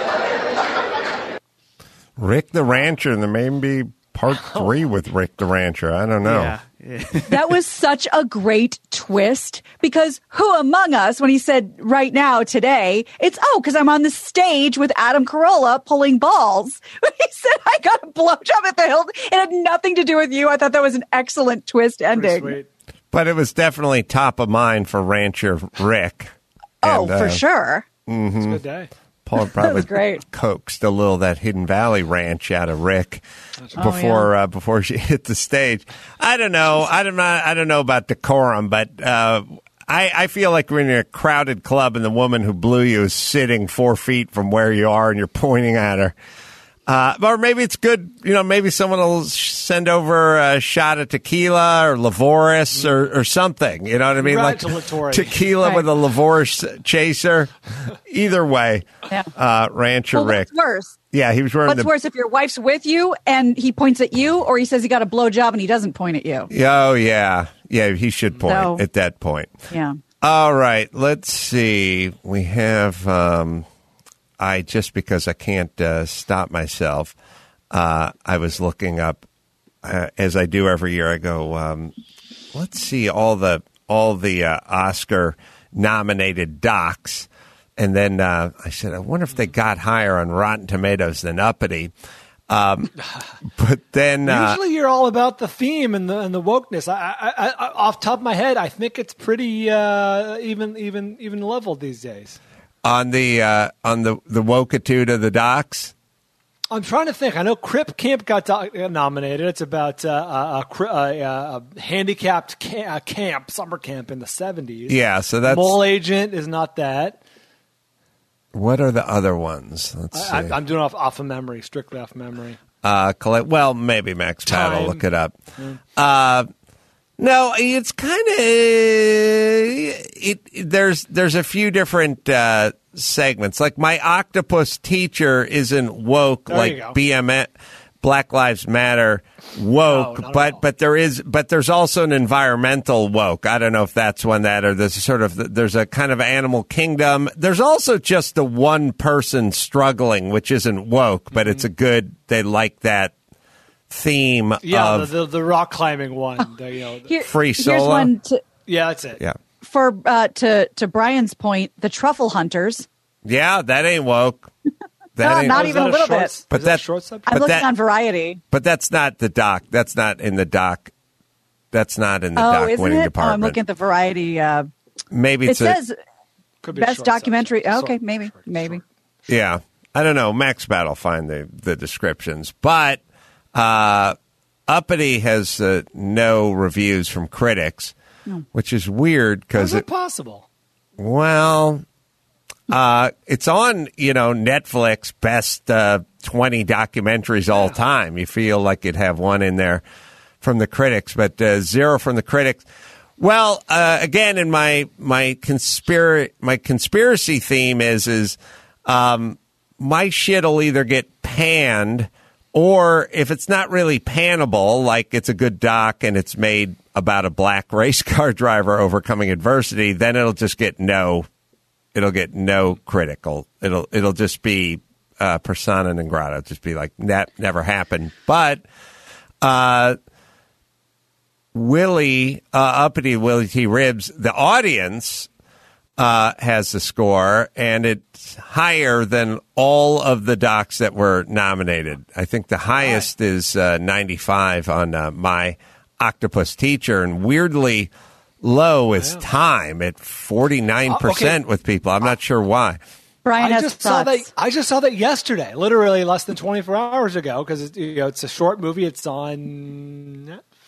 Speaker 2: Rick the Rancher, and there may be part three with Rick the Rancher. I don't know.
Speaker 6: Yeah.
Speaker 3: That was such a great twist because who among us, when he said right now, today, it's, oh, because I'm on the stage with Adam Carolla pulling balls. When he said, I got a blowjob at the Hilton, it had nothing to do with you. I thought that was an excellent twist ending.
Speaker 5: Sweet.
Speaker 2: But it was definitely top of mind for Rancher Rick.
Speaker 3: Oh,
Speaker 2: And, uh,
Speaker 3: for sure.
Speaker 5: It's a good day.
Speaker 2: Paul probably
Speaker 3: was great.
Speaker 2: coaxed a little of that Hidden Valley Ranch out of Rick before
Speaker 3: Oh, yeah.
Speaker 2: uh, before she hit the stage. I don't know. I don't know. I don't know about decorum, but uh, I, I feel like when you're in a crowded club and the woman who blew you is sitting four feet from where you are and you're pointing at her. Uh, or maybe it's good, you know, maybe someone will sh- send over a shot of tequila or Lavoris or, or something. You know what I mean? Like
Speaker 5: Congratulatory.
Speaker 2: tequila
Speaker 3: Right.
Speaker 2: with a Lavoris chaser. Either way,
Speaker 3: Yeah.
Speaker 2: uh, Rancher
Speaker 3: Well,
Speaker 2: Rick.
Speaker 3: what's worse?
Speaker 2: Yeah, he was wearing
Speaker 3: What's
Speaker 2: the.
Speaker 3: worse, if your wife's with you and he points at you, or he says he got a blowjob and he doesn't point at you?
Speaker 2: Oh, yeah. Yeah, he should point
Speaker 3: No.
Speaker 2: at that point.
Speaker 3: Yeah.
Speaker 2: All right, let's see. We have. Um, I just because I can't uh, stop myself, uh, I was looking up uh, as I do every year. I go, um, let's see all the all the uh, Oscar nominated docs, and then uh, I said, I wonder if they got higher on Rotten Tomatoes than Uppity. Um, but then uh,
Speaker 5: Usually, you're all about the theme and the and the wokeness. I, I, I, off the top of my head, I think it's pretty uh, even even even leveled these days.
Speaker 2: on the uh, on the the wokitude of the docs.
Speaker 5: I'm trying to think. I know Crip Camp got do- nominated. It's about uh, a, a, a, a handicapped ca- a camp, summer camp in the seventies.
Speaker 2: Yeah, so that's
Speaker 5: Mole Agent is not that.
Speaker 2: what are the other ones? Let's see.
Speaker 5: I, I, I'm doing off off of memory, strictly off memory.
Speaker 2: Uh, collect. Well, maybe Max Pat will
Speaker 5: Time.
Speaker 2: look it up. Uh, no, it's kind of it, it. There's there's a few different uh, segments. Like my octopus teacher isn't woke
Speaker 5: There you
Speaker 2: like
Speaker 5: go.
Speaker 2: B M S, Black Lives Matter woke,
Speaker 5: No, not at
Speaker 2: but
Speaker 5: all.
Speaker 2: but there is but there's also an environmental woke. I don't know if that's one that or there's a sort of there's a kind of animal kingdom. There's also just the one person struggling, which isn't woke, but it's a good. They like that theme
Speaker 5: Yeah,
Speaker 2: of
Speaker 5: the, the the rock climbing one. The, you know, the-
Speaker 3: Here-
Speaker 2: Free
Speaker 3: Here's
Speaker 2: solo?
Speaker 3: one to,
Speaker 5: yeah, that's it.
Speaker 2: yeah.
Speaker 3: for uh, to to Brian's point. The truffle hunters.
Speaker 2: Yeah, that ain't woke. That
Speaker 3: No,
Speaker 2: ain't,
Speaker 3: not
Speaker 5: Is
Speaker 3: even
Speaker 5: that
Speaker 3: a little
Speaker 5: short,
Speaker 3: bit.
Speaker 2: But
Speaker 5: is that
Speaker 2: that-
Speaker 5: a short subject?
Speaker 3: I'm
Speaker 2: But
Speaker 3: looking
Speaker 2: that-
Speaker 3: on Variety.
Speaker 2: but that's not the doc. That's not in the doc. That's not in the
Speaker 3: Oh,
Speaker 2: doc
Speaker 3: isn't
Speaker 2: winning
Speaker 3: it? Oh, I'm
Speaker 2: department.
Speaker 3: looking at the Variety. Uh,
Speaker 2: Maybe
Speaker 3: it
Speaker 2: it's a,
Speaker 3: says
Speaker 5: Could be a
Speaker 3: best
Speaker 5: short
Speaker 3: documentary.
Speaker 5: subject.
Speaker 3: Oh, okay,
Speaker 5: Short,
Speaker 3: maybe,
Speaker 5: short,
Speaker 3: maybe.
Speaker 5: short.
Speaker 2: yeah. I don't know. Max Bat will find the the descriptions, but uh, Uppity has uh, no reviews from critics, which is weird because
Speaker 5: How's
Speaker 2: it.
Speaker 5: it possible?
Speaker 2: Well, uh, it's on, you know, Netflix best uh, twenty documentaries all time. You feel like you'd have one in there from the critics, but uh, zero from the critics. Well, uh, again, in my my conspiracy my conspiracy theme is is um, my shit'll either get panned, or if it's not really pannable, like it's a good doc and it's made about a black race car driver overcoming adversity, then it'll just get no. It'll get no critical. It'll it'll just be uh, persona non grata. It'll just be like that never happened. But uh, Willie uh, Uppity Willie T. Ribs, the audience uh, has the score, and it's higher than all of the docs that were nominated. I think the highest is uh, ninety-five on uh, My Octopus Teacher, and weirdly low is Time at forty-nine percent
Speaker 5: Uh, okay.
Speaker 2: with people. I'm not sure why.
Speaker 3: Brian
Speaker 5: I
Speaker 3: has
Speaker 5: just saw
Speaker 3: thoughts.
Speaker 5: that. I just saw that yesterday, literally less than twenty-four hours ago, because you know it's a short movie. It's on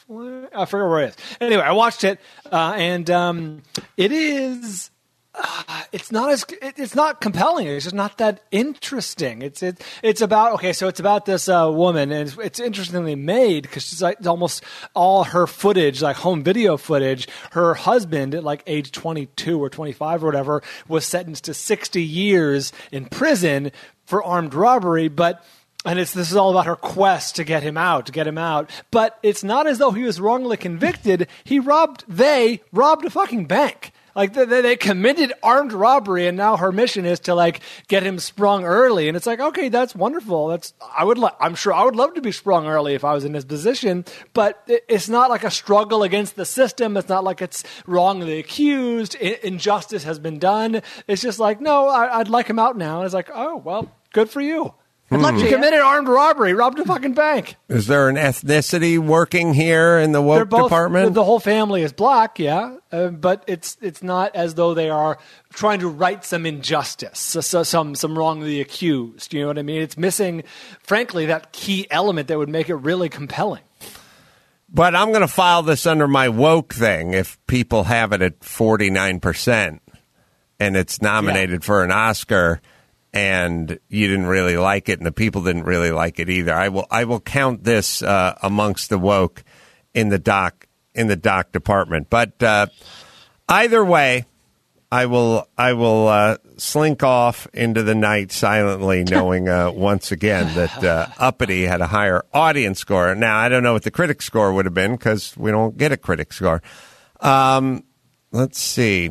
Speaker 5: I forget where it is. Anyway, I watched it, uh, and um, it is. Uh, it's not as it, it's not compelling. It's just not that interesting. It's it, it's about okay. So it's about this uh, woman, and it's, it's interestingly made because she's like it's almost all her footage, like home video footage. Her husband, at like age twenty-two or twenty-five or whatever, was sentenced to sixty years in prison for armed robbery, but. And it's this is all about her quest to get him out, to get him out. But it's not as though he was wrongly convicted. He robbed, they robbed a fucking bank. Like they, they committed armed robbery, and now her mission is to like get him sprung early. And it's like, okay, that's wonderful. That's I would, lo- I'm sure I would love to be sprung early if I was in his position. But it, it's not like a struggle against the system. It's not like it's wrongly accused. I, injustice has been done. It's just like, no, I, I'd like him out now. And it's like, oh well, good for you. Good luck. You committed armed robbery, robbed a fucking bank.
Speaker 2: Is there an ethnicity working here in the woke
Speaker 5: both,
Speaker 2: department?
Speaker 5: The whole family is black, yeah, uh, but it's it's not as though they are trying to right some injustice, so, so, some some wrongly accused. You know what I mean? It's missing, frankly, that key element that would make it really compelling.
Speaker 2: But I'm going to file this under my woke thing if people have it at forty-nine percent and it's nominated yeah. for an Oscar. And you didn't really like it, and the people didn't really like it either. I will, I will count this uh, amongst the woke in the doc in the doc department. But uh, either way, I will, I will uh, slink off into the night silently, knowing uh, once again that uh, Uppity had a higher audience score. Now I don't know what the critic score would have been because we don't get a critic score. Um, let's see.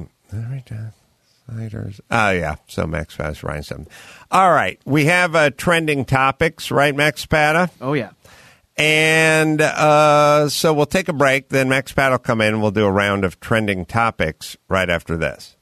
Speaker 2: Sliders. Oh, yeah. So Max Pata's writing something. All right. We have uh, trending topics, right, Max Pata?
Speaker 6: Oh, yeah.
Speaker 2: And uh, so we'll take a break. Then Max Pata will come in and we'll do a round of trending topics right after this.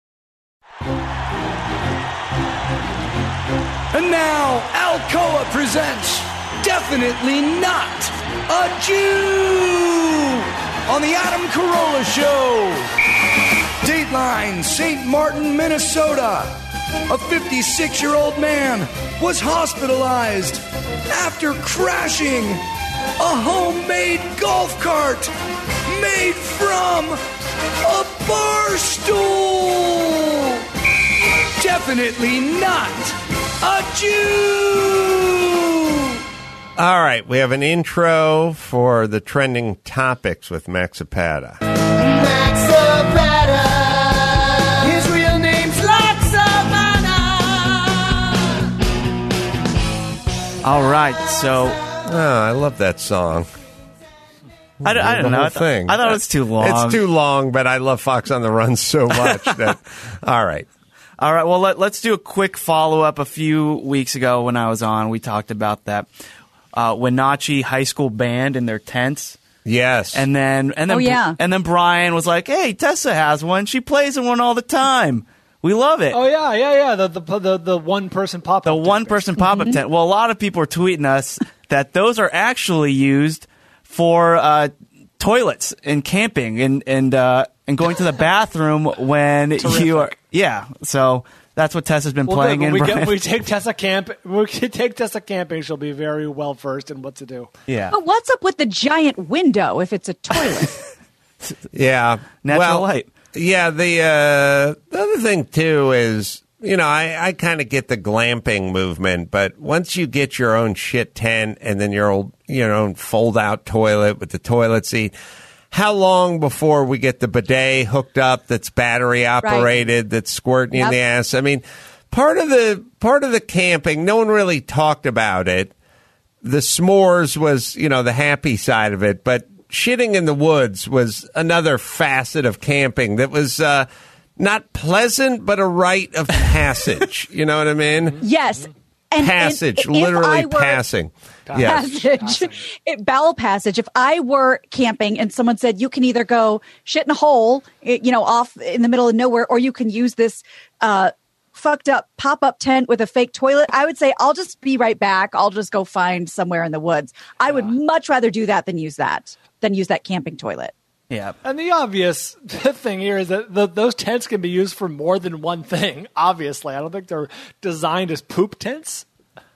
Speaker 1: And now, Alcoa presents Definitely Not a Jew on the Adam Carolla Show. Dateline, Saint Martin, Minnesota. A fifty-six-year-old man was hospitalized after crashing a homemade golf cart made from a bar stool. Definitely not a Jew.
Speaker 2: All right, we have an intro for the trending topics with Max Pata.
Speaker 9: His real name's Laxamana.
Speaker 6: All right, so
Speaker 2: oh, I love that song.
Speaker 6: I, I don't
Speaker 2: the
Speaker 6: know.
Speaker 2: Whole
Speaker 6: I, th-
Speaker 2: thing.
Speaker 6: I thought it was too long.
Speaker 2: It's too long, but I love Fox on the Run so much that. All right.
Speaker 6: All right. Well, let, let's do a quick follow up. A few weeks ago, when I was on, we talked about that uh, Wenatchee High School band in their tents.
Speaker 2: Yes.
Speaker 6: And then and then
Speaker 3: oh, yeah.
Speaker 6: and then Brian was like, "Hey, Tessa has one. She plays in one all the time. We love it."
Speaker 5: Oh yeah, yeah, yeah. The the the, the one person pop up.
Speaker 6: The one person pop up tent. Well, a lot of people are tweeting us that those are actually used for uh, toilets and camping and and uh, and going to the bathroom when
Speaker 5: Terrific.
Speaker 6: you are. Yeah. So that's what Tessa's been
Speaker 5: well,
Speaker 6: playing
Speaker 5: good.
Speaker 6: in.
Speaker 5: We,
Speaker 6: Brian.
Speaker 5: get, we take Tessa camp. We take Tessa camping. She'll be very well versed in what to do.
Speaker 6: Yeah.
Speaker 3: But what's up with the giant window if it's a toilet?
Speaker 2: Yeah.
Speaker 6: Natural
Speaker 2: well,
Speaker 6: light.
Speaker 2: Yeah. The, uh, the other thing, too, is, you know, I, I kind of get the glamping movement, but once you get your own shit tent and then your old, your own fold out toilet with the toilet seat, how long before we get the bidet hooked up that's battery operated, right. that's squirting yep. in the ass? I mean, part of the part of the camping, no one really talked about it. The s'mores was, you know, the happy side of it, but shitting in the woods was another facet of camping that was uh, not pleasant, but a rite of passage. You know what I mean?
Speaker 3: Yes. And,
Speaker 2: passage,
Speaker 3: and
Speaker 2: literally
Speaker 3: were,
Speaker 2: passing.
Speaker 3: Passage,
Speaker 5: yes.
Speaker 3: It, bowel passage. If I were camping and someone said you can either go shit in a hole, you know, off in the middle of nowhere, or you can use this uh, fucked up pop up tent with a fake toilet, I would say I'll just be right back. I'll just go find somewhere in the woods. I would much rather do that than use that than use that camping toilet.
Speaker 6: Yeah.
Speaker 5: And the obvious thing here is that the, those tents can be used for more than one thing, obviously. I don't think they're designed as poop tents.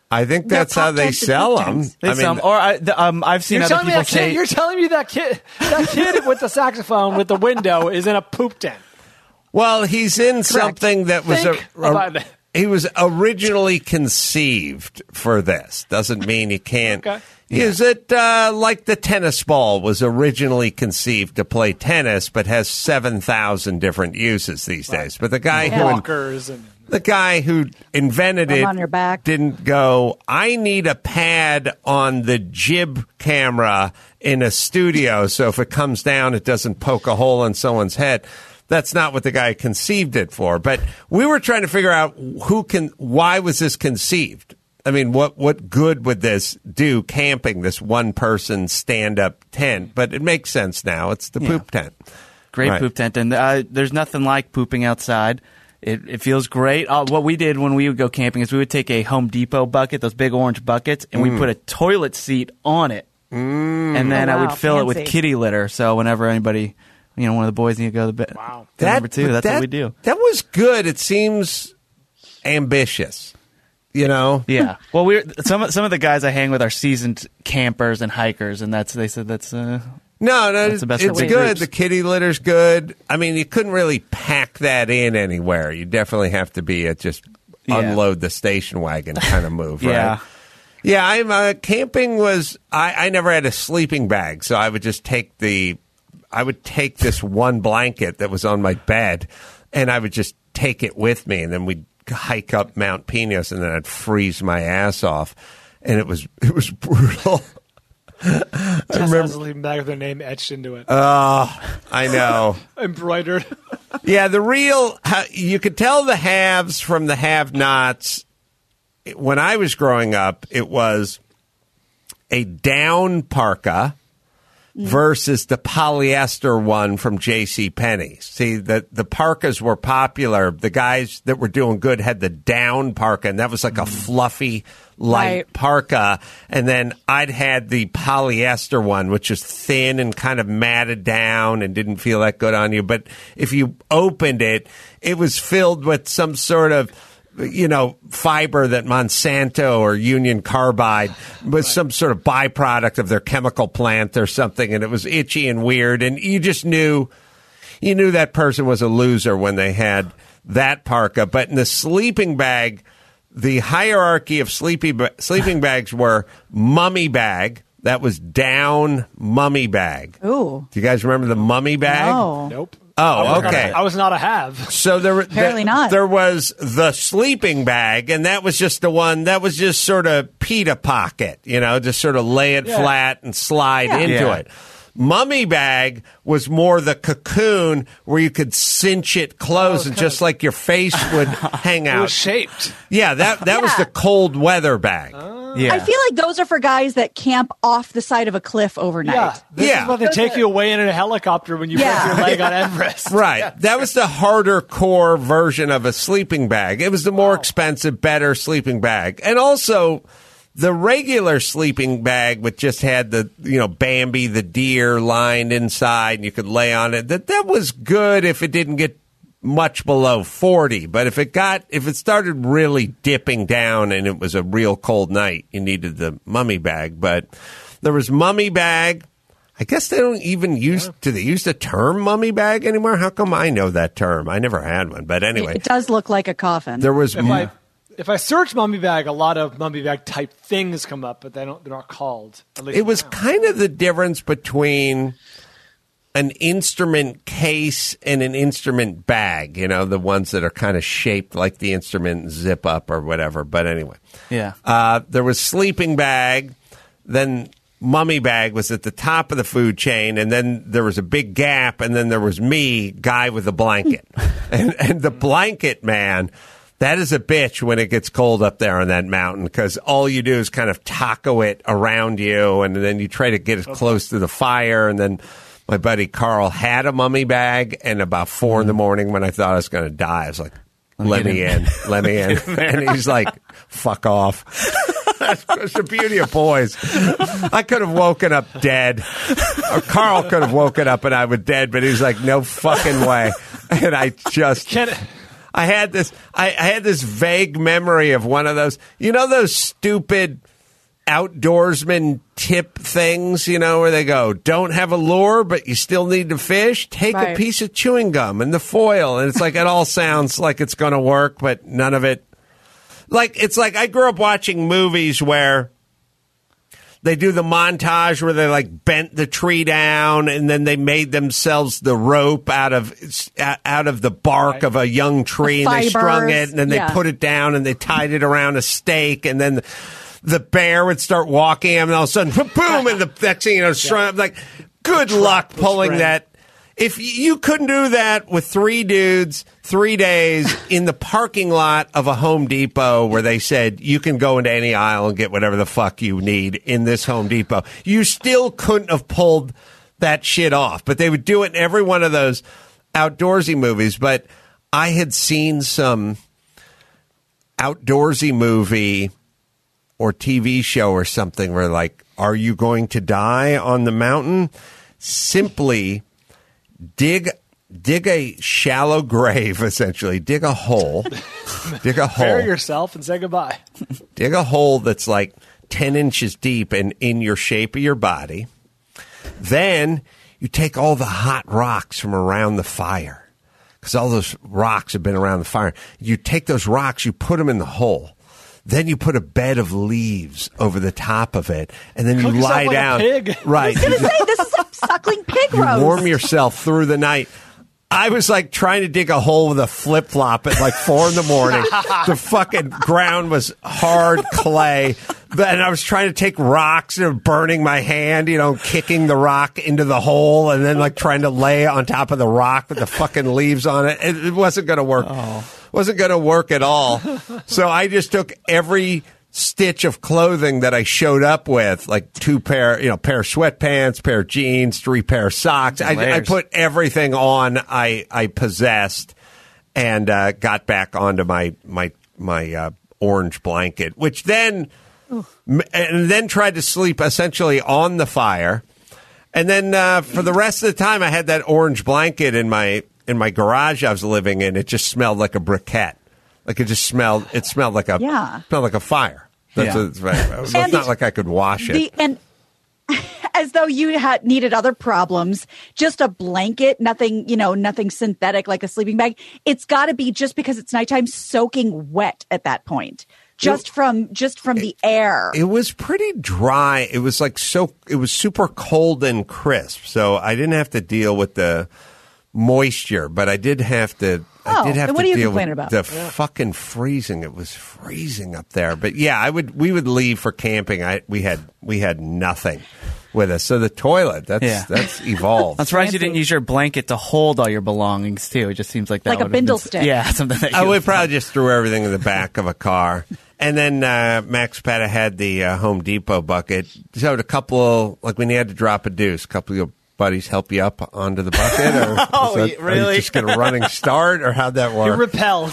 Speaker 2: I think
Speaker 3: They're
Speaker 2: that's how they
Speaker 3: pop-tented
Speaker 2: sell
Speaker 3: poop
Speaker 2: them.
Speaker 3: tents.
Speaker 6: They
Speaker 2: I mean,
Speaker 6: some, or I, the, um, I've seen
Speaker 5: You're
Speaker 6: other
Speaker 5: telling me
Speaker 6: people
Speaker 5: that
Speaker 6: say
Speaker 5: kid. You're telling me that kid, that kid with the saxophone with the window is in a poop tent.
Speaker 2: well, he's in something that was
Speaker 5: Think
Speaker 2: a, a-
Speaker 5: about that.
Speaker 2: he was originally conceived for this. Doesn't mean he can't.
Speaker 5: Okay.
Speaker 2: Is it uh, like the tennis ball was originally conceived to play tennis, but has seven thousand different uses these days? But the guy who
Speaker 5: Walkers and
Speaker 2: the guy who invented
Speaker 3: Thumb
Speaker 2: it
Speaker 3: on your back.
Speaker 2: didn't go, I need a pad on the jib camera in a studio so if it comes down, it doesn't poke a hole in someone's head. That's not what the guy conceived it for. But we were trying to figure out who can, why was this conceived? I mean, what, what good would this do camping, this one person stand up tent? But it makes sense now. It's the
Speaker 6: Yeah.
Speaker 2: poop tent.
Speaker 6: great
Speaker 2: Right.
Speaker 6: poop tent, and uh, there's nothing like pooping outside. It, it feels great. Uh, what we did when we would go camping is we would take a Home Depot bucket, those big orange buckets, and
Speaker 2: Mm.
Speaker 6: we put a toilet seat on it. Mm. And then
Speaker 3: Oh,
Speaker 6: I
Speaker 3: wow,
Speaker 6: would fill it with
Speaker 3: fancy.
Speaker 6: kitty litter. So whenever anybody, you know, one of the boys need to go to bed,
Speaker 5: Wow.
Speaker 6: to number two,
Speaker 2: but
Speaker 6: that's
Speaker 2: that,
Speaker 6: what we do.
Speaker 2: That was good. It seems ambitious, you know?
Speaker 6: Yeah. Well, we're some some of the guys I hang with are seasoned campers and hikers, and that's they said that's uh,
Speaker 2: No, no,
Speaker 6: That's the best
Speaker 2: it's
Speaker 6: of
Speaker 2: good.
Speaker 6: groups.
Speaker 2: The kitty litter's good. I mean, you couldn't really pack that in anywhere. You definitely have to be at just
Speaker 6: Yeah.
Speaker 2: unload the station wagon kind of move, right?
Speaker 6: Yeah.
Speaker 2: Yeah, I'm uh, camping was I, I never had a sleeping bag, so I would just take the I would take this one blanket that was on my bed and I would just take it with me and then we'd hike up Mount Pinos and then I'd freeze my ass off. And it was it was brutal. I
Speaker 5: Just
Speaker 2: remember
Speaker 5: has a sleeping bag with their name etched into it,
Speaker 2: Oh, I know.
Speaker 5: embroidered.
Speaker 2: Yeah, the real, you could tell the haves from the have-nots. When I was growing up, it was a down parka versus the polyester one from JCPenney. See, the, the parkas were popular. The guys that were doing good had the down parka, and that was like a fluffy, light
Speaker 3: Right.
Speaker 2: parka. And then I'd had the polyester one, which is thin and kind of matted down and didn't feel that good on you. But if you opened it, it was filled with some sort of, you know, fiber that Monsanto or Union Carbide was some sort of byproduct of their chemical plant or something. And it was itchy and weird. And you just knew, you knew that person was a loser when they had that parka. But in the sleeping bag, the hierarchy of sleepy ba- sleeping bags were mummy bag. That was down mummy bag.
Speaker 3: Ooh.
Speaker 2: Do you guys remember the mummy bag?
Speaker 3: No.
Speaker 5: Nope.
Speaker 2: Oh,
Speaker 5: I was not
Speaker 2: okay.
Speaker 5: a- I was not a have.
Speaker 2: So there,
Speaker 3: Apparently
Speaker 2: there,
Speaker 3: not.
Speaker 2: there was the sleeping bag, and that was just the one that was just sort of pita pocket, you know, just sort of lay it
Speaker 5: Yeah.
Speaker 2: flat and slide
Speaker 3: Yeah.
Speaker 2: into
Speaker 6: Yeah.
Speaker 2: it. Mummy bag was more the cocoon where you could cinch it closed
Speaker 5: Oh,
Speaker 2: and
Speaker 5: it's
Speaker 2: just like your face would hang
Speaker 5: It
Speaker 2: out.
Speaker 5: was shaped.
Speaker 2: Yeah, that that was
Speaker 3: Yeah.
Speaker 2: the cold weather bag.
Speaker 6: yeah.
Speaker 3: I feel like those are for guys that camp off the side of a cliff overnight.
Speaker 5: Yeah. This
Speaker 2: Yeah.
Speaker 5: is what they take you away in a helicopter when you
Speaker 3: Yeah.
Speaker 5: break your leg on Everest.
Speaker 2: Right. That was the harder core version of a sleeping bag. It was the more expensive, better sleeping bag. And also, the regular sleeping bag, which just had the, you know, Bambi, the deer lined inside, and you could lay on it, that, that was good if it didn't get much below forty. But if it got, if it started really dipping down and it was a real cold night, you needed the mummy bag. But there was mummy bag. I guess they don't even use, do they use the term mummy bag anymore? How come I know that term? I never had one. But anyway,
Speaker 3: It does look like a coffin.
Speaker 2: there was,
Speaker 5: If I if I search mummy bag, a lot of mummy bag type things come up, but they don't. They're not called. At least
Speaker 2: it was
Speaker 5: now.
Speaker 2: kind of the difference between an instrument case and an instrument bag, you know, the ones that are kind of shaped like the instrument zip up or whatever. But anyway,
Speaker 6: Yeah.
Speaker 2: uh, there was sleeping bag, then mummy bag was at the top of the food chain, and then there was a big gap, and then there was me, guy with a blanket. and, and the blanket man, that is a bitch when it gets cold up there on that mountain, because all you do is kind of taco it around you, and then you try to get as close to the fire. And then my buddy Carl had a mummy bag, and about four in the morning when I thought I was going to die, I was like, let me in, let me in. And he's like, fuck off. That's the beauty of boys. I could have woken up dead. Or Carl could have woken up and I was dead, but he was like, no fucking way. And I just...
Speaker 5: Can,
Speaker 2: I had this. I, I had this vague memory of one of those. You know those stupid outdoorsman tip things, you know, where they go, don't have a lure, but you still need to fish. Take
Speaker 3: Right.
Speaker 2: a piece of chewing gum and the foil. And it's like, it all sounds like it's going to work, but none of it. Like, it's like I grew up watching movies where they do the montage where they like bent the tree down and then they made themselves the rope out of out of the bark
Speaker 5: Right.
Speaker 2: of a young tree
Speaker 3: The
Speaker 2: and they strung
Speaker 3: fibers.
Speaker 2: it and then they
Speaker 3: Yeah.
Speaker 2: put it down and they tied it around a stake and then the, the bear would start walking and all of a sudden boom and the next thing you know strung, like good luck pulling
Speaker 5: spring.
Speaker 2: that. If you couldn't do that with three dudes, three days in the parking lot of a Home Depot where they said you can go into any aisle and get whatever the fuck you need in this Home Depot, you still couldn't have pulled that shit off. But they would do it in every one of those outdoorsy movies. But I had seen some outdoorsy movie or T V show or something where like, are you going to die on the mountain? Simply dig dig a shallow grave, essentially. Dig a hole. dig a hole.
Speaker 5: Bury yourself and say goodbye.
Speaker 2: Dig a hole that's like ten inches deep and in your shape of your body. Then you take all the hot rocks from around the fire, because all those rocks have been around the fire. You take those rocks, you put them in the hole. Then you put a bed of leaves over the top of it, and then
Speaker 5: Cook
Speaker 2: you
Speaker 5: yourself
Speaker 2: lie
Speaker 5: like a
Speaker 2: down.
Speaker 5: pig.
Speaker 2: Right.
Speaker 3: I was going to say, this is a suckling pig
Speaker 2: You
Speaker 3: roast.
Speaker 2: warm yourself through the night. I was like trying to dig a hole with a flip flop at like four in the morning. The fucking ground was hard clay. And I was trying to take rocks and burning my hand, you know, kicking the rock into the hole and then like trying to lay on top of the rock with the fucking leaves on it. It, it wasn't going to work. Oh. Wasn't going to work at all. So I just took every stitch of clothing that I showed up with, like two pair, you know, pair of sweatpants, pair of jeans, three pair of socks. I, I put everything on I I possessed and uh, got back onto my my my uh, orange blanket, which then m- and then tried to sleep essentially on the fire. And then uh, for the rest of the time, I had that orange blanket in my in my garage I was living in. It just smelled like a briquette. Like it just smelled. It smelled like a
Speaker 3: Yeah.
Speaker 2: smelled like a fire. That's
Speaker 6: Yeah.
Speaker 2: a, it's right. It's
Speaker 3: And
Speaker 2: not
Speaker 3: the-
Speaker 2: like I could wash it.
Speaker 3: The, and as though you had needed other problems, just a blanket, nothing, you know, nothing synthetic like a sleeping bag. It's got to be just because it's nighttime, soaking wet at that point, just from just from the air.
Speaker 2: It was pretty dry. It was like so. It was super cold and crisp, so I didn't have to deal with the moisture, but I did have to.
Speaker 3: Oh,
Speaker 2: I did have
Speaker 3: then what
Speaker 2: to
Speaker 3: are you
Speaker 2: deal with
Speaker 3: complaining about?
Speaker 2: the fucking freezing. It was freezing up there. But yeah, I would. We would leave for camping. I we had we had nothing with us. So the toilet. That's
Speaker 6: Yeah.
Speaker 2: that's evolved.
Speaker 6: I'm surprised you didn't use your blanket to hold all your belongings too. It just seems like that
Speaker 3: Like a
Speaker 6: would have been-
Speaker 3: bindle stick.
Speaker 6: Yeah, something that
Speaker 2: I
Speaker 6: you
Speaker 2: would probably just threw everything in the back of a car. And then uh, Max Petta had the uh, Home Depot bucket. So a couple, like when you had to drop a deuce, a couple of your buddies help you up onto the bucket? Or
Speaker 6: Oh,
Speaker 2: is that- Are
Speaker 6: really?
Speaker 2: you just get a running start, or how'd that
Speaker 5: You're
Speaker 2: work?
Speaker 5: repelled.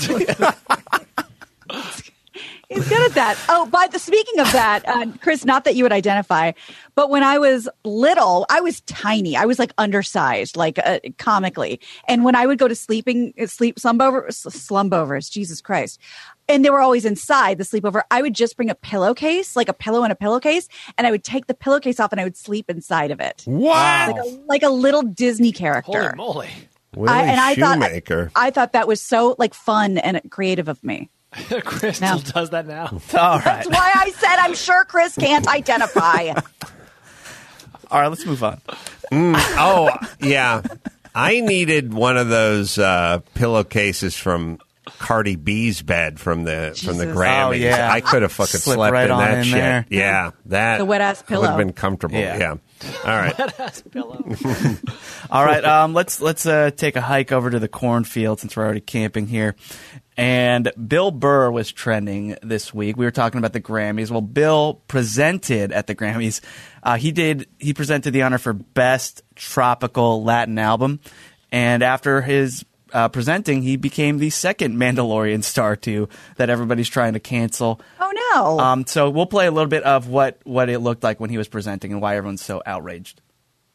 Speaker 3: He's good at that. Oh, by the speaking of that, uh, Chris, not that you would identify, but when I was little, I was tiny. I was like undersized, like uh, comically. And when I would go to sleeping, sleep slumbovers, slumbovers, Jesus Christ. And they were always inside the sleepover. I would just bring a pillowcase, like a pillow and a pillowcase, and I would take the pillowcase off and I would sleep inside of it.
Speaker 2: Wow.
Speaker 3: Like a, like a little Disney character.
Speaker 5: Holy moly.
Speaker 2: Willie
Speaker 3: I, and I
Speaker 2: Shoemaker.
Speaker 3: thought I thought that was so like fun and creative of me.
Speaker 5: Chris
Speaker 3: No.
Speaker 5: still does that now.
Speaker 6: All right.
Speaker 3: That's why I said I'm sure Chris can't identify.
Speaker 6: All right, let's move on.
Speaker 2: Oh, yeah. I needed one of those uh, pillowcases from Cardi B's bed from the from the
Speaker 3: Jesus.
Speaker 2: Grammys.
Speaker 6: Oh, yeah.
Speaker 2: I could have fucking
Speaker 6: Slip
Speaker 2: slept
Speaker 6: right
Speaker 2: in
Speaker 6: on
Speaker 2: that
Speaker 6: in
Speaker 2: shit.
Speaker 6: there.
Speaker 2: Yeah, that
Speaker 3: The wet-ass
Speaker 2: would
Speaker 3: pillow.
Speaker 2: have been comfortable.
Speaker 6: Yeah.
Speaker 2: Yeah. All right.
Speaker 5: Pillow.
Speaker 6: All right, um, let's let's uh, take a hike over to the cornfield since we're already camping here. And Bill Burr was trending this week. We were talking about the Grammys. Well, Bill presented at the Grammys. Uh, he did. He presented the honor for Best Tropical Latin Album, and after his uh, presenting, he became the second Mandalorian star too that everybody's trying to cancel.
Speaker 3: Oh no!
Speaker 6: Um, so we'll play a little bit of what what it looked like when he was presenting and why everyone's so outraged.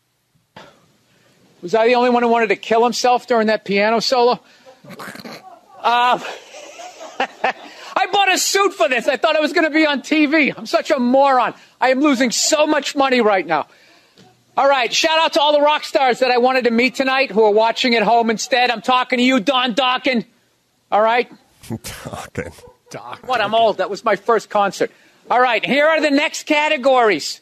Speaker 10: Was I the only one who wanted to kill himself during that piano solo? Uh, I bought a suit for this. I thought I was going to be on T V. I'm such a moron. I am losing so much money right now. All right, shout out to all the rock stars that I wanted to meet tonight who are watching at home instead. I'm talking to you, Don Dokken. All right?
Speaker 2: Dokken.
Speaker 10: Doc. What, I'm old. That was my first concert. All right, here are the next categories.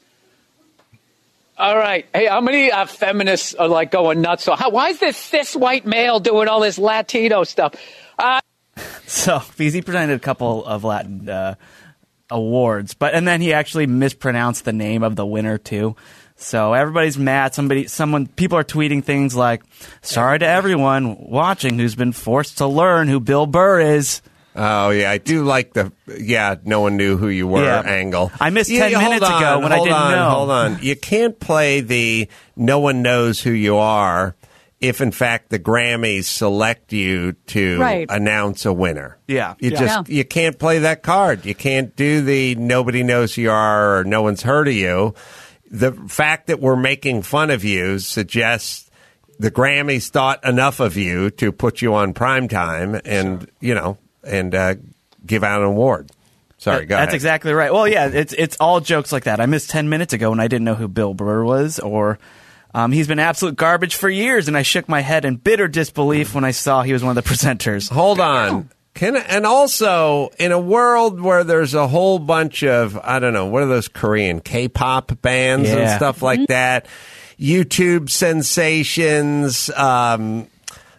Speaker 10: All right. Hey, how many uh, feminists are, like, going nuts? So how, why is this cis white male doing all this Latino stuff? Uh,
Speaker 6: so, because he presented a couple of Latin uh, awards, but and then he actually mispronounced the name of the winner, too. So everybody's mad. Somebody, someone, people are tweeting things like, sorry to everyone watching who's been forced to learn who Bill Burr is.
Speaker 2: Oh, yeah. I do like the, yeah, no one knew who you were
Speaker 6: yeah.
Speaker 2: angle.
Speaker 6: I missed
Speaker 2: yeah,
Speaker 6: ten minutes
Speaker 2: on,
Speaker 6: ago when I didn't
Speaker 2: on,
Speaker 6: know.
Speaker 2: Hold on. You can't play the no one knows who you are if, in fact, the Grammys select you to
Speaker 3: right.
Speaker 2: announce a winner.
Speaker 6: Yeah.
Speaker 2: You
Speaker 3: yeah.
Speaker 2: just, you can't play that card. You can't do the nobody knows who you are or no one's heard of you. The fact that we're making fun of you suggests the Grammys thought enough of you to put you on primetime and, sure. you know, and uh, give out an award. Sorry,
Speaker 6: that,
Speaker 2: go
Speaker 6: That's
Speaker 2: ahead.
Speaker 6: exactly right. Well, yeah, it's it's all jokes like that. I missed ten minutes ago when I didn't know who Bill Burr was, or um, he's been absolute garbage for years, and I shook my head in bitter disbelief when I saw he was one of the presenters.
Speaker 2: Hold on. Can, and also, in a world where there's a whole bunch of, I don't know, what are those Korean K-pop bands
Speaker 6: yeah.
Speaker 2: and stuff like mm-hmm. that, YouTube sensations, um,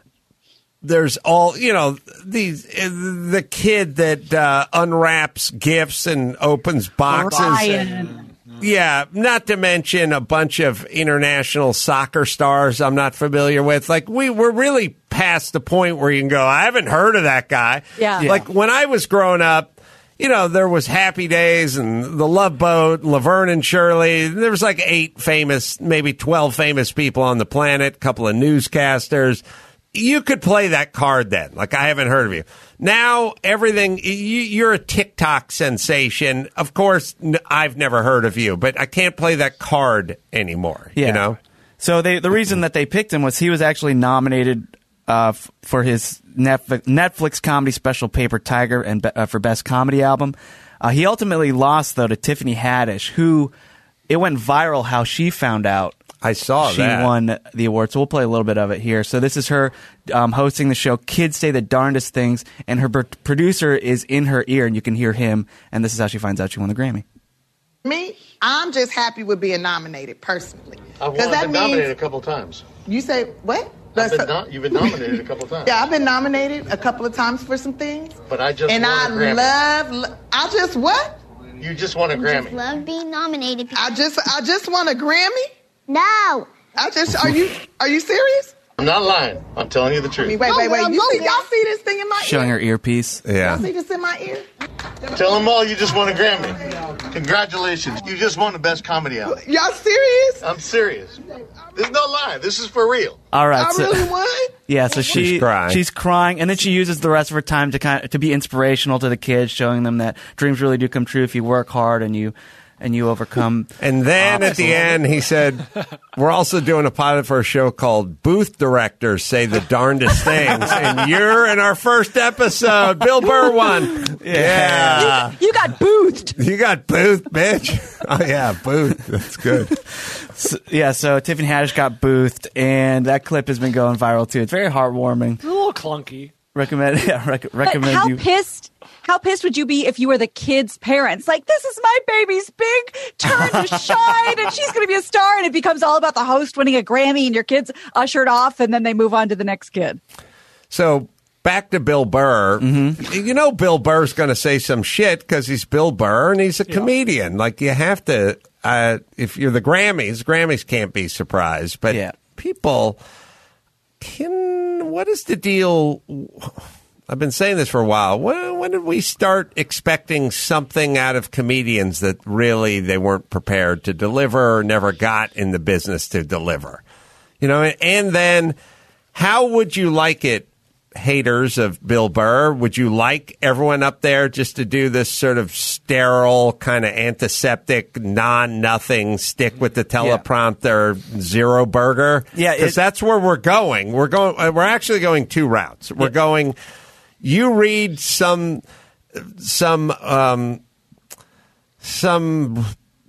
Speaker 2: there's all, you know, these the kid that uh, unwraps gifts and opens boxes.
Speaker 3: Ryan.
Speaker 2: Yeah, not to mention a bunch of international soccer stars I'm not familiar with. Like, we, we're really past the point where you can go, I haven't heard of that guy.
Speaker 3: Yeah.
Speaker 2: yeah. Like, when I was growing up, you know, there was Happy Days and The Love Boat, Laverne and Shirley. There was like eight famous, maybe twelve famous people on the planet, a couple of newscasters. You could play that card then. Like, I haven't heard of you. Now, everything, you, you're a TikTok sensation. Of course, n- I've never heard of you, but I can't play that card anymore,
Speaker 6: yeah.
Speaker 2: you know?
Speaker 6: So they, the reason that they picked him was he was actually nominated uh, f- for his Netflix, Netflix comedy special Paper Tiger and be- uh, for Best Comedy Album. Uh, he ultimately lost, though, to Tiffany Haddish, who it went viral how she found out.
Speaker 2: I saw
Speaker 6: she
Speaker 2: that.
Speaker 6: She won the award, so we'll play a little bit of it here. So this is her um, hosting the show Kids Say the Darndest Things, and her b- producer is in her ear, and you can hear him, and this is how she finds out she won the Grammy.
Speaker 11: Me, I'm just happy with being nominated, personally.
Speaker 12: I've won,
Speaker 11: that
Speaker 12: been
Speaker 11: means,
Speaker 12: nominated a couple of times.
Speaker 11: You say, what?
Speaker 12: I've been no, you've been nominated a couple of times.
Speaker 11: Yeah, I've been nominated a couple of times for some things.
Speaker 12: But I just
Speaker 11: and
Speaker 12: won
Speaker 11: I
Speaker 12: a Grammy.
Speaker 11: love, lo- I just what?
Speaker 12: You just won a
Speaker 13: I
Speaker 12: Grammy.
Speaker 13: just love being nominated.
Speaker 11: I just, I just won a Grammy?
Speaker 13: No.
Speaker 11: I just, are you, are you serious?
Speaker 12: I'm not lying. I'm telling you the truth.
Speaker 11: I mean, wait, wait, wait. You see, y'all see this thing in my
Speaker 6: Showing
Speaker 11: ear?
Speaker 6: her earpiece.
Speaker 2: Yeah.
Speaker 11: Y'all see this in my ear?
Speaker 12: Tell them all you just won a Grammy. Congratulations. You just won the Best Comedy Album.
Speaker 11: Y'all serious?
Speaker 12: I'm serious. There's no lie. This is for real.
Speaker 6: All right.
Speaker 11: I
Speaker 6: so,
Speaker 11: really won?
Speaker 6: Yeah, so she,
Speaker 2: she's crying.
Speaker 6: she's crying, and then she uses the rest of her time to kind of, to be inspirational to the kids, showing them that dreams really do come true if you work hard and you and you overcome.
Speaker 2: And then at the end, he said, we're also doing a pilot for a show called Booth Directors Say the Darndest Things. And you're in our first episode. Bill Burr won. Yeah.
Speaker 3: You, you got boothed.
Speaker 2: You got Booth, bitch. Oh, yeah, Booth. That's good.
Speaker 6: So, yeah, so Tiffany Haddish got boothed, and that clip has been going viral, too. It's very heartwarming.
Speaker 5: It's a little clunky.
Speaker 6: Recommend, yeah, rec- recommend
Speaker 3: but how
Speaker 6: you.
Speaker 3: pissed how pissed would you be if you were the kid's parents? Like, this is my baby's big turn to shine, and she's going to be a star, and it becomes all about the host winning a Grammy, and your kid's ushered off, and then they move on to the next kid.
Speaker 2: So back to Bill Burr. Mm-hmm. You know Bill Burr's going to say some shit because he's Bill Burr, and he's a yeah. comedian. Like, you have to, uh, if you're the Grammys, Grammys can't be surprised. But
Speaker 6: yeah.
Speaker 2: people can, what is the deal? I've been saying this for a while. When, when did we start expecting something out of comedians that really they weren't prepared to deliver or never got in the business to deliver? You know, and then how would you like it, haters of Bill Burr? Would you like everyone up there just to do this sort of sterile, kind of antiseptic, non-nothing, stick with the teleprompter, yeah. zero burger?
Speaker 6: Yeah,
Speaker 2: because that's where we're going. We're going. We're actually going two routes. We're yeah. going. you read some some um, some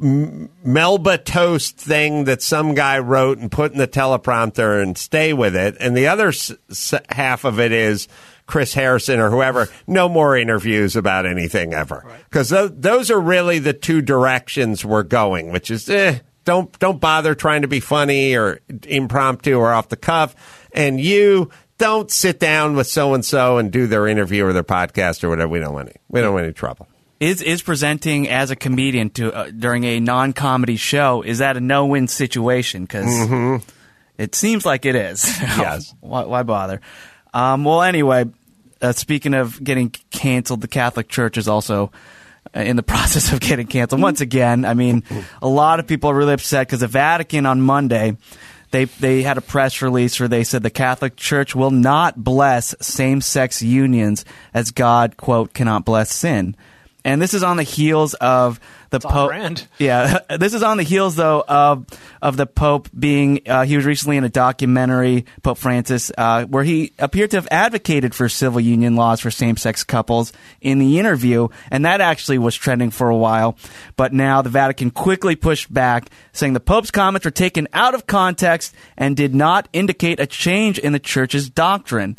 Speaker 2: Melba toast thing that some guy wrote and put in the teleprompter and stay with it, and the other s- s- half of it is Chris Harrison or whoever, no more interviews about anything ever. Because th- those are really the two directions we're going, which is eh, don't don't bother trying to be funny or impromptu or off the cuff, and you don't sit down with so and so and do their interview or their podcast or whatever. We don't want any. We don't want any trouble.
Speaker 6: Is is presenting as a comedian to uh, during a non-comedy show, is that a no-win situation? Because
Speaker 2: mm-hmm.
Speaker 6: it seems like it is.
Speaker 2: Yes.
Speaker 6: why, why bother? Um, well, anyway, uh, speaking of getting canceled, the Catholic Church is also uh, in the process of getting canceled. Once again, I mean, a lot of people are really upset because the Vatican on Monday, they they had a press release where they said the Catholic Church will not bless same-sex unions as God, quote, cannot bless sin. And this is on the heels of the Pope. Yeah, this is on the heels though of of the Pope being. Uh, he was recently in a documentary, Pope Francis, uh, where he appeared to have advocated for civil union laws for same-sex couples in the interview, and that actually was trending for a while. But now the Vatican quickly pushed back, saying the Pope's comments were taken out of context and did not indicate a change in the Church's doctrine.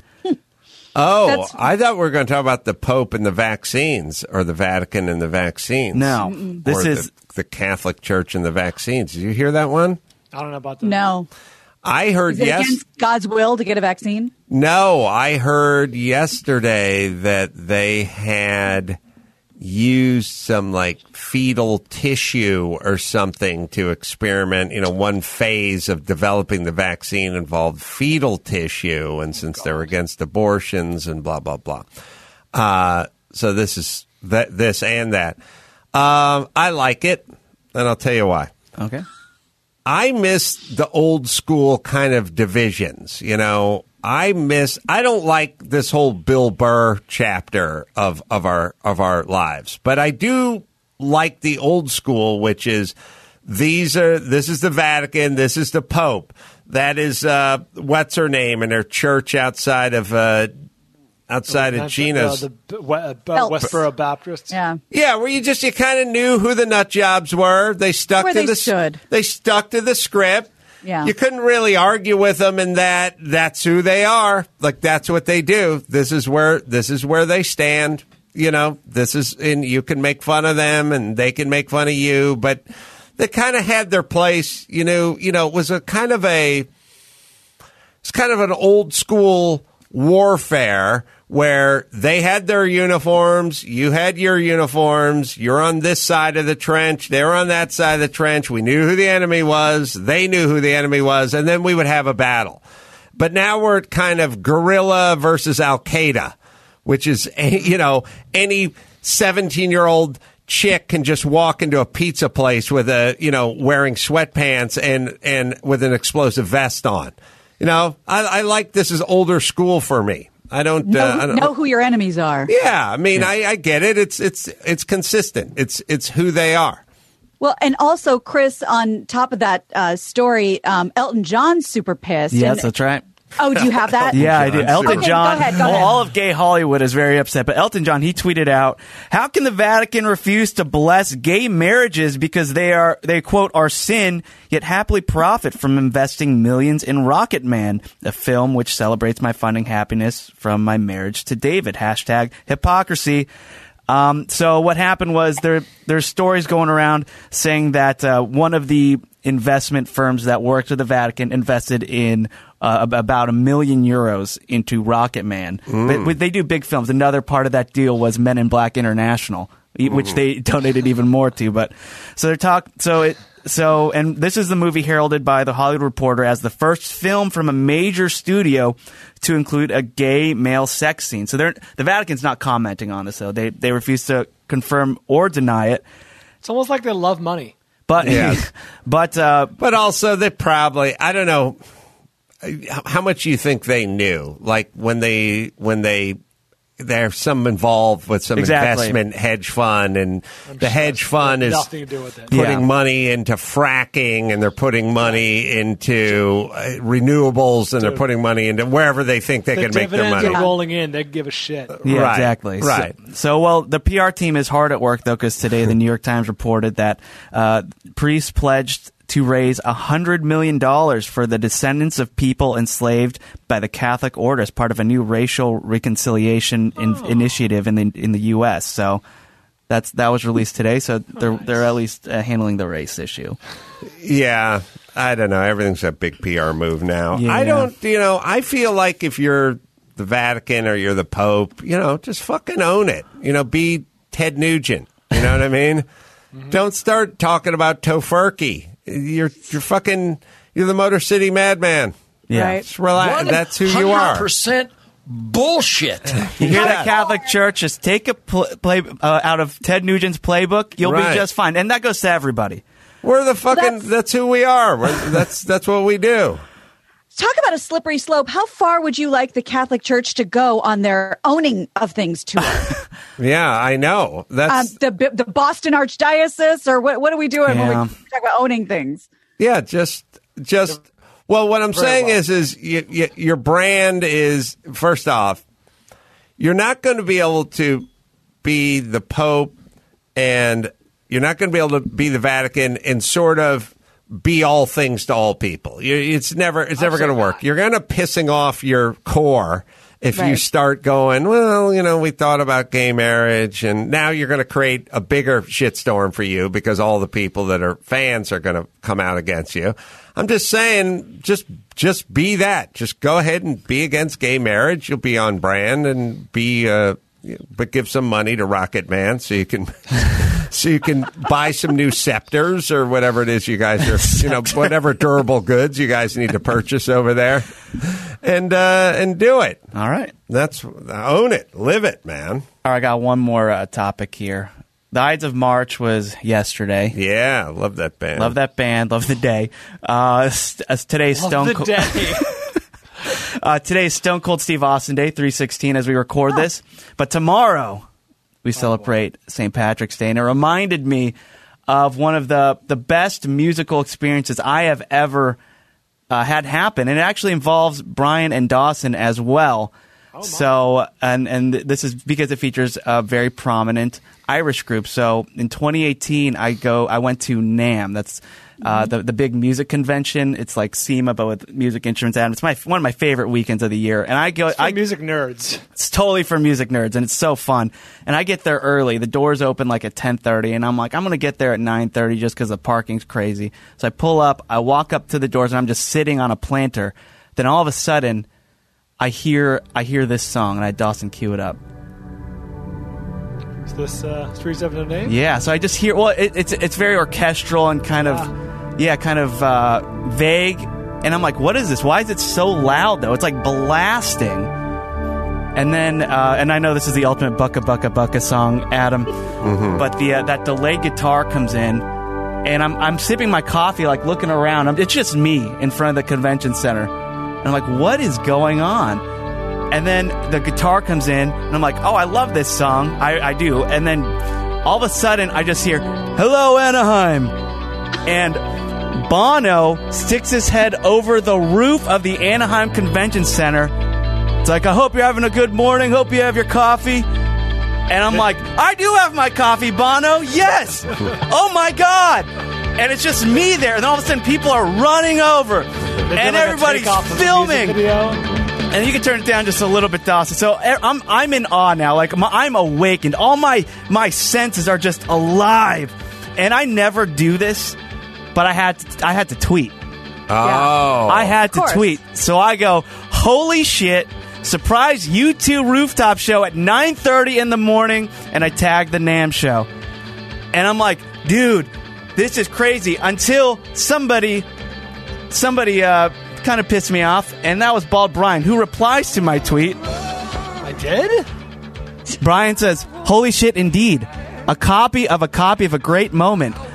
Speaker 2: Oh,
Speaker 3: That's-
Speaker 2: I thought we were going to talk about the Pope and the vaccines, or the Vatican and the vaccines.
Speaker 6: No,
Speaker 3: Mm-mm.
Speaker 6: this
Speaker 2: or
Speaker 6: is
Speaker 2: the, the Catholic Church and the vaccines. Did you hear that one?
Speaker 5: I don't know about that.
Speaker 3: No.
Speaker 2: I heard
Speaker 3: Is it
Speaker 2: yes.
Speaker 3: against God's will to get a vaccine?
Speaker 2: No, I heard yesterday that they had used some like fetal tissue or something to experiment. You know, one phase of developing the vaccine involved fetal tissue, and since they're against abortions and blah blah blah, uh, so this is that this and that. Um, I like it, and I'll tell you why.
Speaker 6: okay.
Speaker 2: I miss the old school kind of divisions, you know. I miss. I don't like this whole Bill Burr chapter of, of our of our lives, but I do like the old school, which is these are this is the Vatican, this is the Pope, that is uh, what's her name in her church outside of uh, outside of Gina's.
Speaker 5: Uh, the uh, Westboro Baptist.
Speaker 3: Yeah.
Speaker 2: Yeah, where you just you kind of knew who the nut jobs were. They stuck
Speaker 3: Where
Speaker 2: to
Speaker 3: they
Speaker 2: the
Speaker 3: stood.
Speaker 2: They stuck to the script.
Speaker 3: Yeah.
Speaker 2: You couldn't really argue with them in that that's who they are. Like that's what they do. This is where this is where they stand. You know, this is and you can make fun of them and they can make fun of you, but they kind of had their place. You know, you know, it was a kind of a it's kind of an old school warfare where they had their uniforms, you had your uniforms, you're on this side of the trench, they're on that side of the trench. We knew who the enemy was, they knew who the enemy was, and then we would have a battle. But now we're at kind of guerrilla versus Al-Qaeda, which is, you know, any seventeen-year-old chick can just walk into a pizza place with a, you know, wearing sweatpants and, and with an explosive vest on. You know, I, I like this is older school for me. I don't
Speaker 3: know,
Speaker 2: uh, I don't
Speaker 3: know who your enemies are.
Speaker 2: Yeah, I mean, I, I get it. It's it's it's consistent. It's it's who they are.
Speaker 3: Well, and also, Chris, on top of that uh, story, um, Elton John's super pissed.
Speaker 6: Yes,
Speaker 3: and,
Speaker 6: that's right.
Speaker 3: Oh, do you have that?
Speaker 6: Yeah, I do. Elton
Speaker 3: okay,
Speaker 6: John,
Speaker 3: go ahead, go
Speaker 6: well,
Speaker 3: ahead.
Speaker 6: all of gay Hollywood is very upset, but Elton John, he tweeted out, how can the Vatican refuse to bless gay marriages because they are, they quote, are sin, yet happily profit from investing millions in Rocket Man, a film which celebrates my finding happiness from my marriage to David. Hashtag hypocrisy. Um, so what happened was there, there's stories going around saying that uh, one of the investment firms that worked with the Vatican invested in uh, about a million euros into Rocket Man.
Speaker 2: Mm.
Speaker 6: But they do big films. Another part of that deal was Men in Black International, mm. which they donated even more to. But so they're talk. So it. So and this is the movie heralded by the Hollywood Reporter as the first film from a major studio to include a gay male sex scene. So they're the Vatican's not commenting on this though. They they refuse to confirm or deny it.
Speaker 5: It's almost like they love money.
Speaker 6: But
Speaker 2: Yes.
Speaker 6: but uh,
Speaker 2: But also, they probably I don't know how much you think they knew. Like when they when they there's some involved with some
Speaker 6: Exactly.
Speaker 2: investment hedge fund, and
Speaker 5: I'm
Speaker 2: the
Speaker 5: sure
Speaker 2: hedge
Speaker 5: it's
Speaker 2: fund
Speaker 5: got
Speaker 2: is
Speaker 5: nothing to do with it.
Speaker 2: putting
Speaker 6: Yeah.
Speaker 2: money into fracking, and they're putting money into uh, renewables, and they're putting money into wherever they think they
Speaker 5: The
Speaker 2: can make their
Speaker 5: dividends
Speaker 2: money.
Speaker 5: are rolling in. They give a shit.
Speaker 6: Yeah,
Speaker 2: Right,
Speaker 6: exactly.
Speaker 2: right.
Speaker 6: So, so, well, the P R team is hard at work, though, because today the New York Times reported that uh, priests pledged to raise one hundred million dollars for the descendants of people enslaved by the Catholic Order as part of a new racial reconciliation in,
Speaker 5: Oh.
Speaker 6: initiative in the in the U S. So that's that was released today. So they're
Speaker 5: nice.
Speaker 6: they're at least uh, handling the race issue.
Speaker 2: Yeah, I don't know. Everything's a big P R move now.
Speaker 6: Yeah.
Speaker 2: I don't, you know, I feel like if you're the Vatican or you're the Pope, you know, just fucking own it. You know, be Ted Nugent. You know what I mean?
Speaker 5: Mm-hmm.
Speaker 2: Don't start talking about Tofurkey. You're you're fucking you're the Motor City Madman.
Speaker 6: Yeah.
Speaker 3: Right.
Speaker 2: Just relax. That's who you are.
Speaker 4: one hundred percent bullshit.
Speaker 6: You hear that, Catholic Church? Just take a pl- play uh, out of Ted Nugent's playbook. You'll
Speaker 2: Right.
Speaker 6: be just fine, and that goes to everybody.
Speaker 2: We're the fucking.
Speaker 3: That's-
Speaker 2: That's, who we are. We're, that's that's what we do.
Speaker 3: Talk about a slippery slope. How far would you like the Catholic Church to go on their owning of things tour?
Speaker 2: Yeah, I know.
Speaker 3: um,
Speaker 2: That's
Speaker 3: the the Boston Archdiocese, or what? What are we doing when we
Speaker 6: Yeah.
Speaker 3: talk about owning things?
Speaker 2: yeah. Just just. Well, what I'm
Speaker 5: Very
Speaker 2: saying
Speaker 5: well.
Speaker 2: is, is you, you, your brand is first off. You're not going to be able to be the Pope, and you're not going to be able to be the Vatican and sort of be all things to all people. You, it's never it's never going to work. You're going to pissing off your core if you
Speaker 3: Right.
Speaker 2: start going, well, you know, we thought about gay marriage, and now you're going to create a bigger shitstorm for you because all the people that are fans are going to come out against you. I'm just saying, just just be that. Just go ahead and be against gay marriage. You'll be on brand and be, uh, but give some money to Rocket Man so you can, so you can buy some new scepters or whatever it is you guys are, you know, whatever durable goods you guys need to purchase over there, and uh, and do it.
Speaker 6: All right.
Speaker 2: That's own it, live it, man.
Speaker 6: All right, I got one more uh, topic here. The Ides of March was yesterday.
Speaker 2: Yeah, love that band.
Speaker 6: Love that band. Love the day. Uh, st- uh, today's
Speaker 5: Love
Speaker 6: Stone
Speaker 5: the
Speaker 6: Cold.
Speaker 5: day.
Speaker 6: uh, today's Stone Cold Steve Austin Day, three sixteen, as we record this. But tomorrow we celebrate Saint Patrick's Day, and it reminded me of one of the the best musical experiences I have ever uh, had happen, and it actually involves Brian and Dawson as well. So, and and this is because it features a very prominent Irish group. So, in twenty eighteen, I go, I went to NAMM. That's uh, the the big music convention. It's like SEMA, but with music instruments. And it's my one of my favorite weekends of the year. And I go,
Speaker 5: It's for
Speaker 6: I
Speaker 5: music nerds.
Speaker 6: It's totally for music nerds, and it's so fun. And I get there early. The doors open like at ten thirty, and I'm like, I'm going to get there at nine thirty just because the parking's crazy. So I pull up, I walk up to the doors, and I'm just sitting on a planter. Then all of a sudden, I hear I hear this song, and I Dawson cue it up.
Speaker 5: Is this uh, three seven eight?
Speaker 6: Yeah, so I just hear. Well, it, it's it's very orchestral and kind of, yeah, kind of uh, vague. And I'm like, what is this? Why is it so loud though? It's like blasting. And then, uh, and I know this is the ultimate bucka bucka bucka song, Adam,
Speaker 2: Mm-hmm.
Speaker 6: but the uh, that delayed guitar comes in, and I'm I'm sipping my coffee, like looking around. I'm, it's just me in front of the convention center, and I'm like, what is going on? And then the guitar comes in, and I'm like, oh, I love this song. I, I do. And then all of a sudden, I just hear, hello, Anaheim. And Bono sticks his head over the roof of the Anaheim Convention Center. It's like, I hope you're having a good morning. Hope you have your coffee. And I'm like, I do have my coffee, Bono. Yes. Oh, my God. And it's just me there. And all of a sudden, people are running over. And
Speaker 5: like a
Speaker 6: everybody's
Speaker 5: takeoff of the
Speaker 6: filming.
Speaker 5: music video.
Speaker 6: And you can turn it down just a little bit, Dawson. So I'm I'm in awe now. Like my, I'm awakened. All my my senses are just alive. And I never do this, but I had to, I had to tweet.
Speaker 2: Oh,
Speaker 6: I had to
Speaker 3: course.
Speaker 6: tweet. So I go, holy shit! Surprise U two rooftop show at nine thirty in the morning, and I tag the NAMM show. And I'm like, dude, this is crazy. Until somebody somebody uh. kind of pissed me off, and that was Bald Brian, who replies to my tweet.
Speaker 5: I did?
Speaker 6: Brian says, holy shit, indeed. A copy of a copy of a great moment.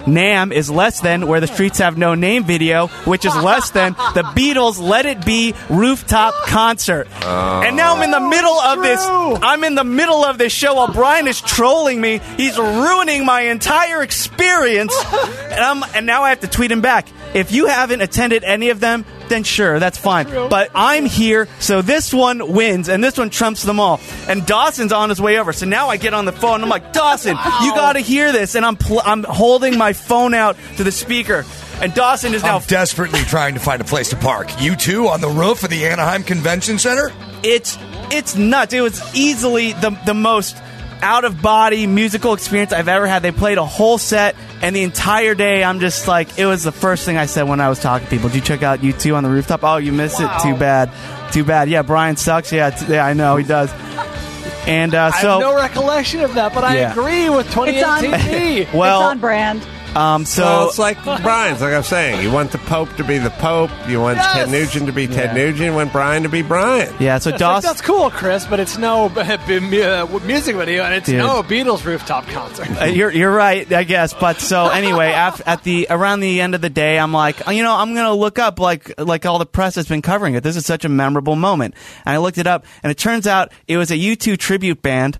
Speaker 6: NAMM is less than Where the Streets Have No Name video, which is less than the Beatles' Let It Be rooftop concert.
Speaker 2: Oh.
Speaker 6: And now I'm in the middle of this. I'm in the middle of this show while Brian is trolling me. He's ruining my entire experience, and I'm and now I have to tweet him back. If you haven't attended any of them, then sure, that's fine. But I'm here, so this one wins, and this one trumps them all. And Dawson's on his way over, so now I get on the phone. And I'm like, Dawson, wow. you got to hear this, and I'm pl- I'm holding my phone out to the speaker. And Dawson is now
Speaker 1: I'm desperately trying to find a place to park. You two on the roof of the Anaheim Convention Center?
Speaker 6: It's it's nuts. It was easily the the most out-of-body musical experience I've ever had. They played a whole set, and the entire day I'm just like, it was the first thing I said when I was talking to people. Did you check out U two on the rooftop? Oh, you missed wow. it. Too bad. Too bad. Yeah, Brian sucks. Yeah, t- yeah I know, he does. And uh, so
Speaker 5: I have no recollection of that, but I
Speaker 6: yeah.
Speaker 5: agree with twenty eighteen
Speaker 3: T V.
Speaker 6: Well,
Speaker 3: it's on brand.
Speaker 2: Um, so well, it's like Brian's, like I'm saying. You want the Pope to be the Pope. You want yes! Ted Nugent to be Ted yeah. Nugent. You want Brian to be Brian.
Speaker 6: Yeah, so
Speaker 5: yeah,
Speaker 6: Dawson...
Speaker 5: Like, that's cool, Chris, but it's no uh, music video, and it's Dude. no Beatles rooftop concert.
Speaker 6: Uh, you're you're right, I guess. But so anyway, after, at the around the end of the day, I'm like, you know, I'm gonna look up like like all the press has been covering it. This is such a memorable moment, and I looked it up, and it turns out it was a U two tribute band.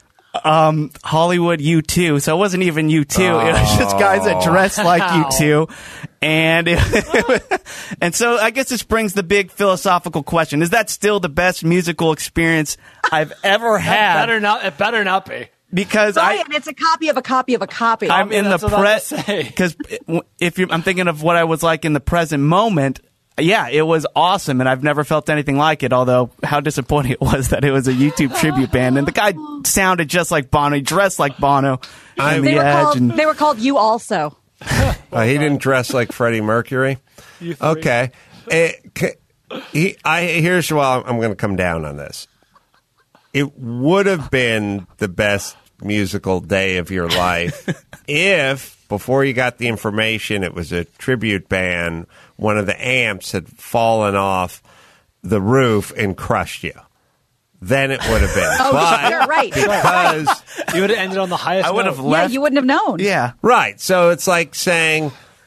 Speaker 6: Um, Hollywood U two, so it wasn't even U two. Oh. It was just guys that dressed like U two, and it, and so I guess this brings the big philosophical question: is that still the best musical experience I've ever had?
Speaker 5: It better not. It better not be.
Speaker 6: Because
Speaker 3: Brian,
Speaker 6: I,
Speaker 3: it's a copy of a copy of a copy.
Speaker 6: I'm in the present. Because if you're, I'm thinking of what I was like in the present moment. Yeah, it was awesome, and I've never felt anything like it, although how disappointing it was that it was a YouTube tribute band, and the guy sounded just like Bono, he dressed like Bono.
Speaker 3: I, they, the were called, and, they were called You Also.
Speaker 2: Uh, he didn't dress like Freddie Mercury? Okay. Uh, he, I, here's why I'm going to come down on this. It would have been the best musical day of your life if, before you got the information, it was a tribute band, one of the amps had fallen off the roof and crushed you. Then it would have been.
Speaker 3: Oh,
Speaker 2: but
Speaker 3: you're right.
Speaker 2: Because
Speaker 5: you would have ended on the highest
Speaker 6: I would
Speaker 5: note.
Speaker 6: have left.
Speaker 3: Yeah, you wouldn't have known.
Speaker 6: Yeah.
Speaker 2: Right. So it's like saying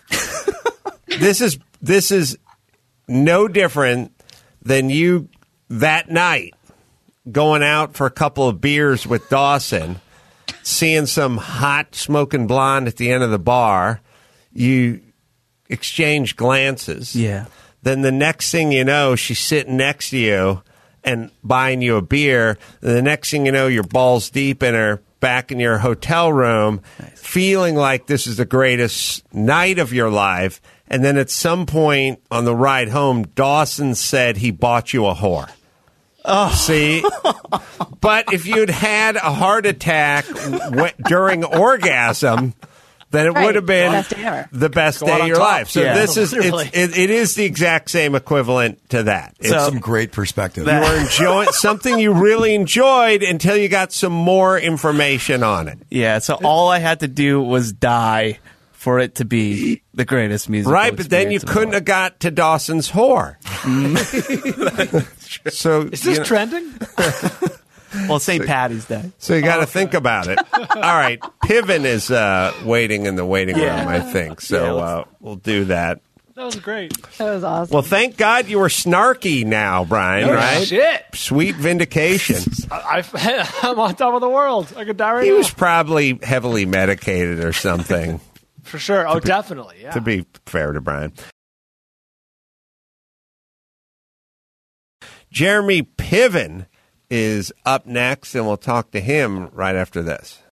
Speaker 2: this is this is no different than you that night going out for a couple of beers with Dawson, seeing some hot smoking blonde at the end of the bar. You exchange glances.
Speaker 6: Yeah.
Speaker 2: Then the next thing you know, she's sitting next to you and buying you a beer. And the next thing you know, you're balls deep in her, back in your hotel room, nice. Feeling like this is the greatest night of your life. And then at some point on the ride home, Dawson said he bought you a whore. Oh. See? But if you'd had a heart attack w- during orgasm, then it right. would have been
Speaker 3: best day
Speaker 2: the best day of your top. life. So yeah. this is it's, it, it is the exact same equivalent to that.
Speaker 1: It's so, some great perspective.
Speaker 2: You were enjoying something you really enjoyed until you got some more information on it.
Speaker 6: Yeah, so all I had to do was die for it to be the greatest musical
Speaker 2: right, but then you couldn't have got to Dawson's whore. So
Speaker 5: is this
Speaker 2: you know,
Speaker 5: trending?
Speaker 6: Well, Saint So, Patty's Day.
Speaker 2: So you got to
Speaker 5: oh, okay.
Speaker 2: think about it. All right, Piven is uh, waiting in the waiting
Speaker 6: yeah.
Speaker 2: room, I think. So
Speaker 6: yeah,
Speaker 2: uh, we'll do that.
Speaker 5: That was great.
Speaker 3: That was awesome.
Speaker 2: Well, thank God you were snarky now, Brian,
Speaker 5: no
Speaker 2: right?
Speaker 5: Shit.
Speaker 2: Sweet vindication.
Speaker 5: I, I, I'm on top of the world. I could die right
Speaker 2: he
Speaker 5: now.
Speaker 2: was probably heavily medicated or something.
Speaker 5: For sure. Oh,
Speaker 2: be,
Speaker 5: definitely. Yeah.
Speaker 2: To be fair to Brian. Jeremy Piven is up next, and we'll talk to him right after this.